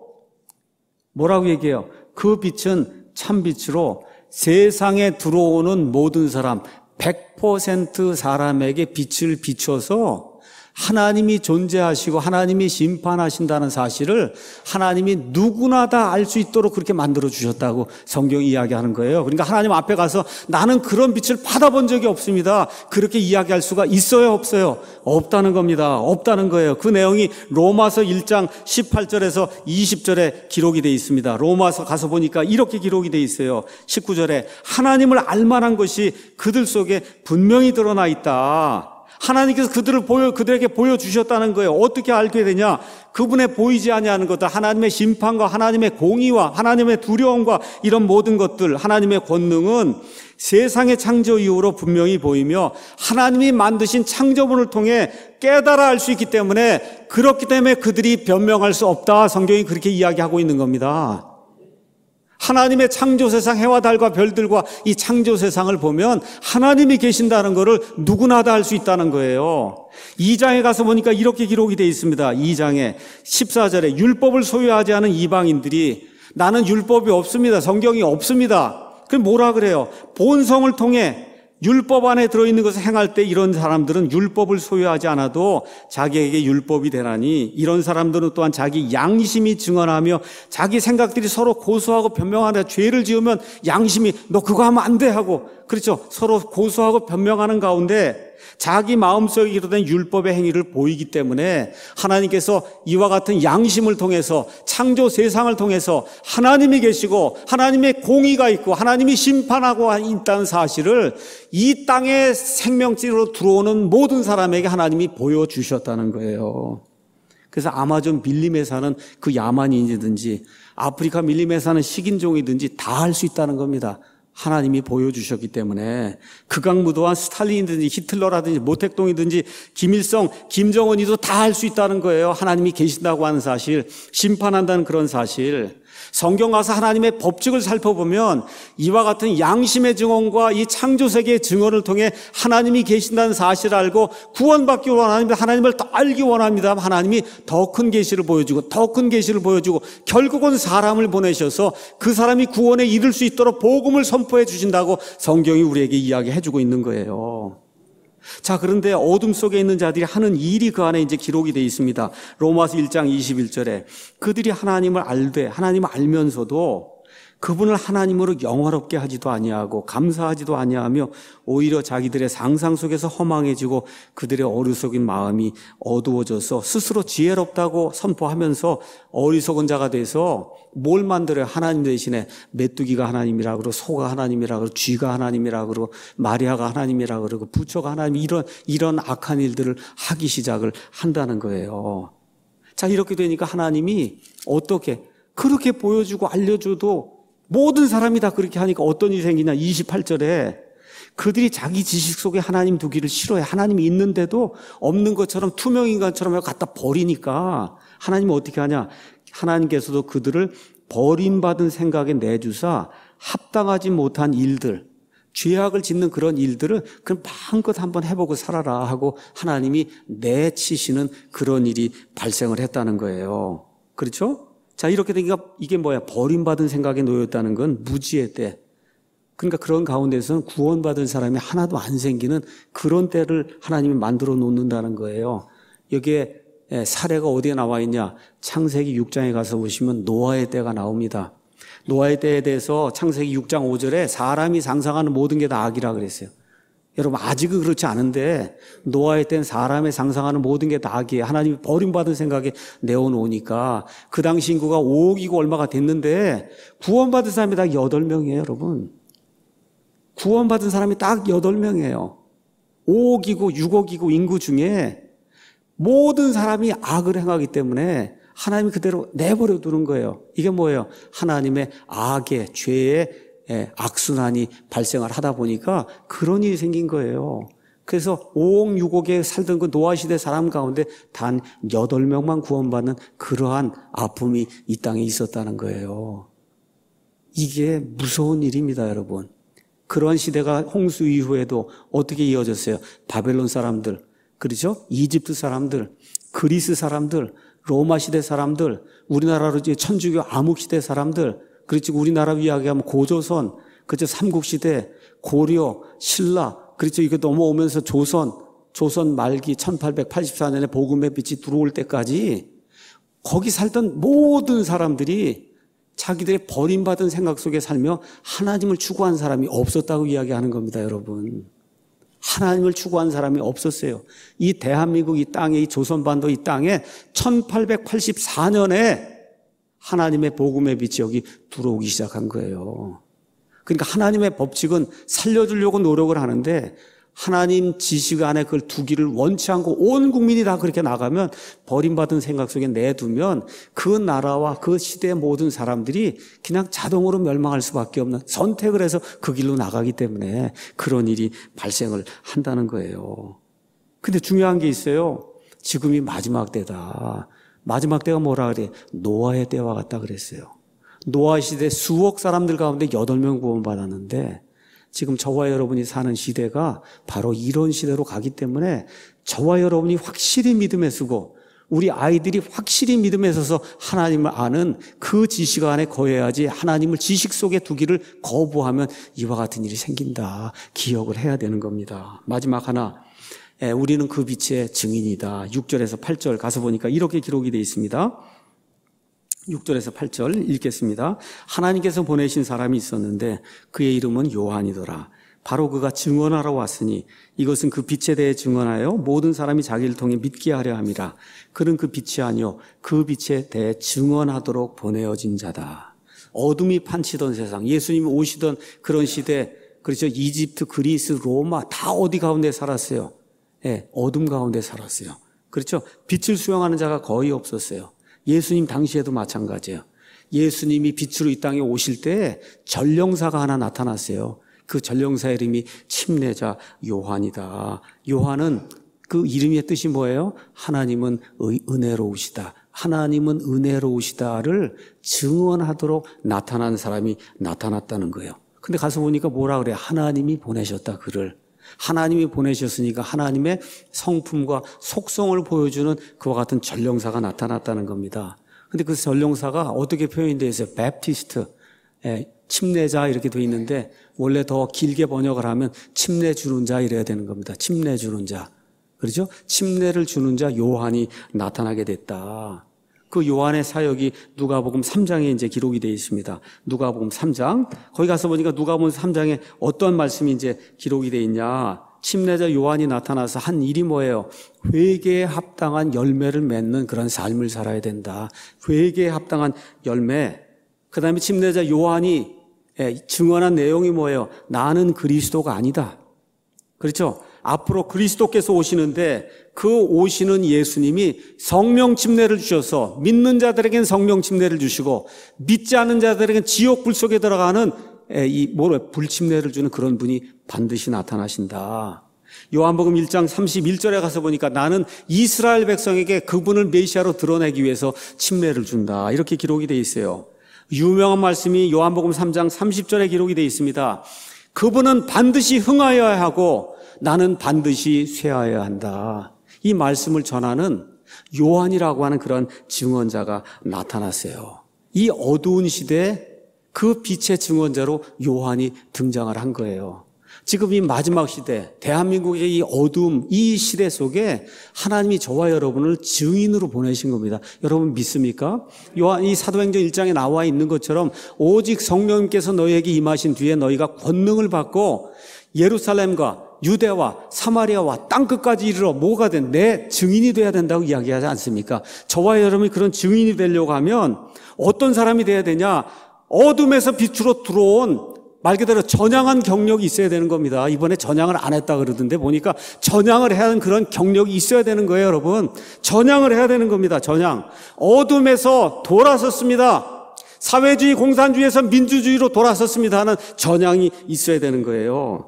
뭐라고 얘기해요? 그 빛은 참빛으로 세상에 들어오는 모든 사람 백 퍼센트 사람에게 빛을 비춰서 하나님이 존재하시고 하나님이 심판하신다는 사실을 하나님이 누구나 다 알 수 있도록 그렇게 만들어 주셨다고 성경이 이야기하는 거예요. 그러니까 하나님 앞에 가서 나는 그런 빛을 받아본 적이 없습니다. 그렇게 이야기할 수가 있어요, 없어요? 없다는 겁니다. 없다는 거예요. 그 내용이 로마서 일 장 십팔 절에서 이십 절에 기록이 되어 있습니다. 로마서 가서 보니까 이렇게 기록이 되어 있어요. 십구 절에 하나님을 알 만한 것이 그들 속에 분명히 드러나 있다. 하나님께서 그들을 보여, 그들에게 보여주셨다는 거예요. 어떻게 알게 되냐? 그분의 보이지 아니하는 것들, 하나님의 심판과 하나님의 공의와 하나님의 두려움과 이런 모든 것들, 하나님의 권능은 세상의 창조 이후로 분명히 보이며 하나님이 만드신 창조물을 통해 깨달아 알 수 있기 때문에 그렇기 때문에 그들이 변명할 수 없다. 성경이 그렇게 이야기하고 있는 겁니다. 하나님의 창조 세상 해와 달과 별들과 이 창조 세상을 보면 하나님이 계신다는 것을 누구나 다 알 수 있다는 거예요. 이 장에 가서 보니까 이렇게 기록이 되어 있습니다. 이 장에 십사 절에 율법을 소유하지 않은 이방인들이 나는 율법이 없습니다. 성경이 없습니다. 그럼 뭐라 그래요? 본성을 통해 율법 안에 들어있는 것을 행할 때 이런 사람들은 율법을 소유하지 않아도 자기에게 율법이 되나니 이런 사람들은 또한 자기 양심이 증언하며 자기 생각들이 서로 고소하고 변명하는 죄를 지으면 양심이 너 그거 하면 안 돼 하고 그렇죠. 서로 고소하고 변명하는 가운데 자기 마음속에 기록된 율법의 행위를 보이기 때문에 하나님께서 이와 같은 양심을 통해서 창조 세상을 통해서 하나님이 계시고 하나님의 공의가 있고 하나님이 심판하고 있다는 사실을 이 땅에 생명체로 들어오는 모든 사람에게 하나님이 보여주셨다는 거예요. 그래서 아마존 밀림에 사는 그 야만인이든지 아프리카 밀림에 사는 식인종이든지 다 할 수 있다는 겁니다. 하나님이 보여주셨기 때문에 극악무도한 스탈린이든지 히틀러라든지 모택동이든지 김일성, 김정은이도 다 할 수 있다는 거예요. 하나님이 계신다고 하는 사실, 심판한다는 그런 사실. 성경 가서 하나님의 법칙을 살펴보면 이와 같은 양심의 증언과 이 창조세계의 증언을 통해 하나님이 계신다는 사실을 알고 구원받기 원합니다. 하나님을 더 알기 원합니다. 하나님이 더 큰 계시를 보여주고 더 큰 계시를 보여주고 결국은 사람을 보내셔서 그 사람이 구원에 이를 수 있도록 복음을 선포해 주신다고 성경이 우리에게 이야기해 주고 있는 거예요. 자, 그런데 어둠 속에 있는 자들이 하는 일이 그 안에 이제 기록이 되어 있습니다. 로마서 일 장 이십일 절에 그들이 하나님을 알되 하나님을 알면서도 그분을 하나님으로 영화롭게 하지도 아니하고 감사하지도 아니하며 오히려 자기들의 상상 속에서 허망해지고 그들의 어리석은 마음이 어두워져서 스스로 지혜롭다고 선포하면서 어리석은 자가 돼서 뭘 만들어요? 하나님 대신에 메뚜기가 하나님이라 그러고 소가 하나님이라 그러고 쥐가 하나님이라 그러고 마리아가 하나님이라 그러고 부처가 하나님, 이런 이런 악한 일들을 하기 시작을 한다는 거예요. 자, 이렇게 되니까 하나님이 어떻게 그렇게 보여주고 알려줘도 모든 사람이 다 그렇게 하니까 어떤 일이 생기냐. 이십팔 절에 그들이 자기 지식 속에 하나님 두기를 싫어해. 하나님이 있는데도 없는 것처럼 투명인간처럼 갖다 버리니까 하나님은 어떻게 하냐. 하나님께서도 그들을 버림받은 생각에 내주사 합당하지 못한 일들, 죄악을 짓는 그런 일들을 그럼 마음껏 한번 해보고 살아라 하고 하나님이 내치시는 그런 일이 발생을 했다는 거예요. 그렇죠? 자, 이렇게 되니까 이게 뭐야? 버림받은 생각에 놓였다는 건 무지의 때, 그러니까 그런 가운데서는 구원받은 사람이 하나도 안 생기는 그런 때를 하나님이 만들어 놓는다는 거예요. 여기에 사례가 어디에 나와 있냐? 창세기 육 장에 가서 보시면 노아의 때가 나옵니다. 노아의 때에 대해서 창세기 육 장 오 절에 사람이 상상하는 모든 게 다 악이라 그랬어요. 여러분 아직은 그렇지 않은데 노아의 때는 사람의 상상하는 모든 게 다 악이에요. 하나님이 버림받은 생각에 내어놓으니까 그 당시 인구가 오억이고 얼마가 됐는데 구원받은 사람이 딱 여덟 명이에요 여러분. 구원받은 사람이 딱 여덟 명이에요. 오억이고 육억이고 인구 중에 모든 사람이 악을 행하기 때문에 하나님이 그대로 내버려 두는 거예요. 이게 뭐예요? 하나님의 악의, 죄의 악순환이 발생을 하다 보니까 그런 일이 생긴 거예요. 그래서 오억, 육억에 살던 그 노아시대 사람 가운데 단 여덟 명만 구원받는 그러한 아픔이 이 땅에 있었다는 거예요. 이게 무서운 일입니다, 여러분. 그러한 시대가 홍수 이후에도 어떻게 이어졌어요? 바벨론 사람들, 그렇죠? 이집트 사람들, 그리스 사람들, 로마 시대 사람들, 우리나라로 이제 천주교 암흑 시대 사람들, 그렇지 우리나라 이야기하면 고조선, 그렇죠? 삼국시대, 고려, 신라, 그렇죠? 이거 넘어오면서 조선, 조선 말기 천팔백팔십사 년에 복음의 빛이 들어올 때까지 거기 살던 모든 사람들이 자기들의 버림받은 생각 속에 살며 하나님을 추구한 사람이 없었다고 이야기하는 겁니다, 여러분. 하나님을 추구한 사람이 없었어요. 이 대한민국 이 땅에, 이 조선반도 이 땅에 천팔백팔십사 년에 하나님의 복음의 빛이 여기 들어오기 시작한 거예요. 그러니까 하나님의 법칙은 살려주려고 노력을 하는데 하나님 지식 안에 그걸 두기를 원치 않고 온 국민이 다 그렇게 나가면 버림받은 생각 속에 내두면 그 나라와 그 시대의 모든 사람들이 그냥 자동으로 멸망할 수밖에 없는 선택을 해서 그 길로 나가기 때문에 그런 일이 발생을 한다는 거예요. 근데 중요한 게 있어요. 지금이 마지막 때다. 마지막 때가 뭐라 그래? 노아의 때와 같다 그랬어요. 노아 시대 수억 사람들 가운데 여덟 명 구원받았는데 지금 저와 여러분이 사는 시대가 바로 이런 시대로 가기 때문에 저와 여러분이 확실히 믿음에 서고 우리 아이들이 확실히 믿음에 서서 하나님을 아는 그 지식 안에 거해야지 하나님을 지식 속에 두기를 거부하면 이와 같은 일이 생긴다. 기억을 해야 되는 겁니다. 마지막 하나, 우리는 그 빛의 증인이다. 육 절에서 팔 절 가서 보니까 이렇게 기록이 되어 있습니다. 육 절에서 팔 절 읽겠습니다. 하나님께서 보내신 사람이 있었는데 그의 이름은 요한이더라. 바로 그가 증언하러 왔으니 이것은 그 빛에 대해 증언하여 모든 사람이 자기를 통해 믿게 하려 함이라. 그는 그 빛이 아니요 그 빛에 대해 증언하도록 보내어진 자다. 어둠이 판치던 세상, 예수님이 오시던 그런 시대, 그렇죠? 이집트, 그리스, 로마 다 어디 가운데 살았어요? 예, 어둠 가운데 살았어요. 그렇죠? 빛을 수용하는 자가 거의 없었어요. 예수님 당시에도 마찬가지예요. 예수님이 빛으로 이 땅에 오실 때 전령사가 하나 나타났어요. 그 전령사의 이름이 침례자 요한이다. 요한은 그 이름의 뜻이 뭐예요? 하나님은 은혜로우시다. 하나님은 은혜로우시다를 증언하도록 나타난 사람이 나타났다는 거예요. 근데 가서 보니까 뭐라 그래요? 하나님이 보내셨다, 그를. 하나님이 보내셨으니까 하나님의 성품과 속성을 보여주는 그와 같은 전령사가 나타났다는 겁니다. 근데 그 전령사가 어떻게 표현이 되어 있어요? 베프티스트, 예, 침례자 이렇게 되어 있는데 원래 더 길게 번역을 하면 침례 주는 자 이래야 되는 겁니다. 침례 주는 자. 그렇죠? 침례를 주는 자 요한이 나타나게 됐다. 그 요한의 사역이 누가복음 삼 장에 이제 기록이 되어 있습니다. 누가복음 삼 장. 거기 가서 보니까 누가복음 삼 장에 어떤 말씀이 이제 기록이 되어 있냐. 침례자 요한이 나타나서 한 일이 뭐예요? 회개에 합당한 열매를 맺는 그런 삶을 살아야 된다. 회개에 합당한 열매. 그 다음에 침례자 요한이 증언한 내용이 뭐예요? 나는 그리스도가 아니다. 그렇죠? 앞으로 그리스도께서 오시는데 그 오시는 예수님이 성령 침례를 주셔서 믿는 자들에겐 성령 침례를 주시고 믿지 않는 자들에겐 지옥 불 속에 들어가는 이 뭐래 불침례를 주는 그런 분이 반드시 나타나신다. 요한복음 일 장 삼십일 절에 가서 보니까 나는 이스라엘 백성에게 그분을 메시아로 드러내기 위해서 침례를 준다. 이렇게 기록이 되어 있어요. 유명한 말씀이 요한복음 삼 장 삼십 절에 기록이 되어 있습니다. 그분은 반드시 흥하여야 하고 나는 반드시 쇠하여야 한다. 이 말씀을 전하는 요한이라고 하는 그런 증언자가 나타났어요. 이 어두운 시대에 그 빛의 증언자로 요한이 등장을 한 거예요. 지금 이 마지막 시대, 대한민국의 이 어두움, 이 시대 속에 하나님이 저와 여러분을 증인으로 보내신 겁니다. 여러분 믿습니까? 요한 이 사도행전 일 장에 나와 있는 것처럼 오직 성령님께서 너희에게 임하신 뒤에 너희가 권능을 받고 예루살렘과 유대와 사마리아와 땅끝까지 이르러 뭐가 된 내 증인이 돼야 된다고 이야기하지 않습니까? 저와 여러분이 그런 증인이 되려고 하면 어떤 사람이 돼야 되냐? 어둠에서 빛으로 들어온 말 그대로 전향한 경력이 있어야 되는 겁니다. 이번에 전향을 안 했다 그러던데 보니까 전향을 해야 하는 그런 경력이 있어야 되는 거예요, 여러분. 전향을 해야 되는 겁니다, 전향. 어둠에서 돌아섰습니다. 사회주의, 공산주의에서 민주주의로 돌아섰습니다 하는 전향이 있어야 되는 거예요.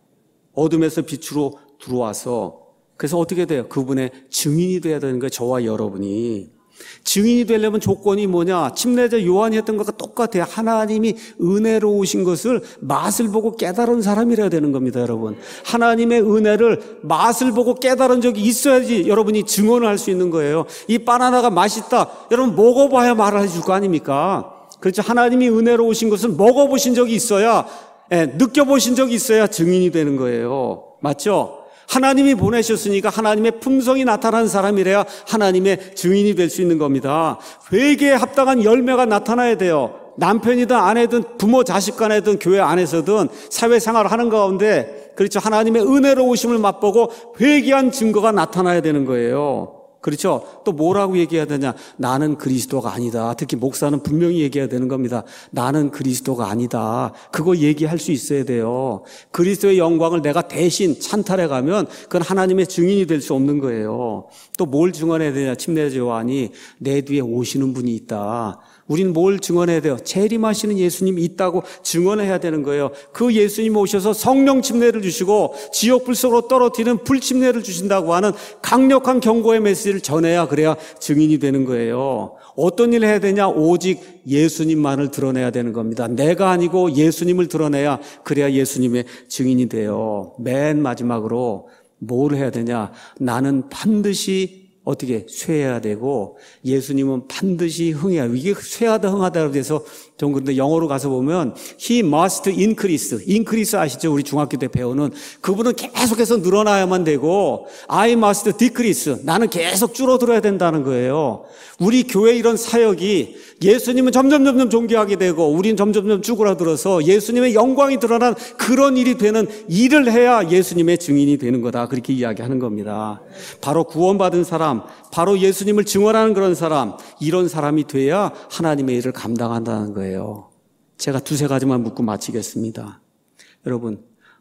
어둠에서 빛으로 들어와서. 그래서 어떻게 돼요? 그분의 증인이 돼야 되는 거예요, 저와 여러분이. 증인이 되려면 조건이 뭐냐? 침례자 요한이 했던 것과 똑같아요. 하나님이 은혜로우신 것을 맛을 보고 깨달은 사람이라야 되는 겁니다, 여러분. 하나님의 은혜를 맛을 보고 깨달은 적이 있어야지 여러분이 증언을 할 수 있는 거예요. 이 바나나가 맛있다. 여러분 먹어봐야 말을 해줄 거 아닙니까? 그렇죠. 하나님이 은혜로우신 것을 먹어보신 적이 있어야, 예, 느껴보신 적이 있어야 증인이 되는 거예요. 맞죠? 하나님이 보내셨으니까 하나님의 품성이 나타난 사람이래야 하나님의 증인이 될 수 있는 겁니다. 회개에 합당한 열매가 나타나야 돼요. 남편이든 아내든 부모 자식 간에든 교회 안에서든 사회생활을 하는 가운데, 그렇죠, 하나님의 은혜로우심을 맛보고 회개한 증거가 나타나야 되는 거예요. 그렇죠? 또 뭐라고 얘기해야 되냐? 나는 그리스도가 아니다. 특히 목사는 분명히 얘기해야 되는 겁니다. 나는 그리스도가 아니다. 그거 얘기할 수 있어야 돼요. 그리스도의 영광을 내가 대신 찬탈해 가면 그건 하나님의 증인이 될 수 없는 거예요. 또 뭘 증언해야 되냐? 침례자 요한이 내 뒤에 오시는 분이 있다. 우린 뭘 증언해야 돼요? 재림하시는 예수님이 있다고 증언해야 되는 거예요. 그 예수님 오셔서 성령 침례를 주시고 지옥 불 속으로 떨어뜨리는 불 침례를 주신다고 하는 강력한 경고의 메시지를 전해야, 그래야 증인이 되는 거예요. 어떤 일을 해야 되냐? 오직 예수님만을 드러내야 되는 겁니다. 내가 아니고 예수님을 드러내야, 그래야 예수님의 증인이 돼요. 맨 마지막으로 뭘 해야 되냐? 나는 반드시 어떻게 쇠해야 되고 예수님은 반드시 흥해야. 이게 쇠하다 흥하다로 돼서 좀 그런데 영어로 가서 보면 He must increase. increase 아시죠? 우리 중학교 때 배우는. 그분은 계속해서 늘어나야만 되고 I must decrease. 나는 계속 줄어들어야 된다는 거예요. 우리 교회 이런 사역이 예수님은 점점 점점 존귀하게 되고 우린 점점 점점 쭈그라들어서 예수님의 영광이 드러난 그런 일이 되는 일을 해야 예수님의 증인이 되는 거다. 그렇게 이야기하는 겁니다. 바로 구원받은 사람, 바로 예수님을 증언하는 그런 사람, 이런 사람이 돼야 하나님의 일을 감당한다는 거예요. 제가 두세 가지만 묻고 마치겠습니다. 여러분,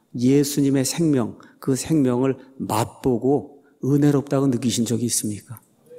예수님의 생명, 그 생명을 맛보고 은혜롭다고 느끼신 적이 있습니까?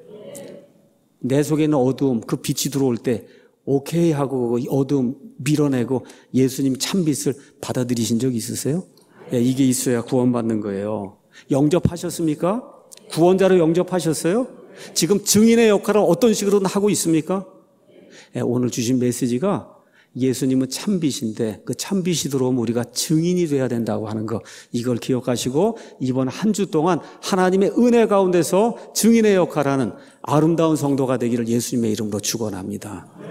내 속에 있는 어두움, 그 빛이 들어올 때 오케이 하고 어두움 밀어내고 예수님 참빛을 받아들이신 적이 있으세요? 예, 이게 있어야 구원받는 거예요. 영접하셨습니까? 구원자로 영접하셨어요? 지금 증인의 역할을 어떤 식으로든 하고 있습니까? 예, 오늘 주신 메시지가 예수님은 참빛인데 그 참빛이 들어오면 우리가 증인이 돼야 된다고 하는 거, 이걸 기억하시고 이번 한 주 동안 하나님의 은혜 가운데서 증인의 역할을 하는 아름다운 성도가 되기를 예수님의 이름으로 축원합니다.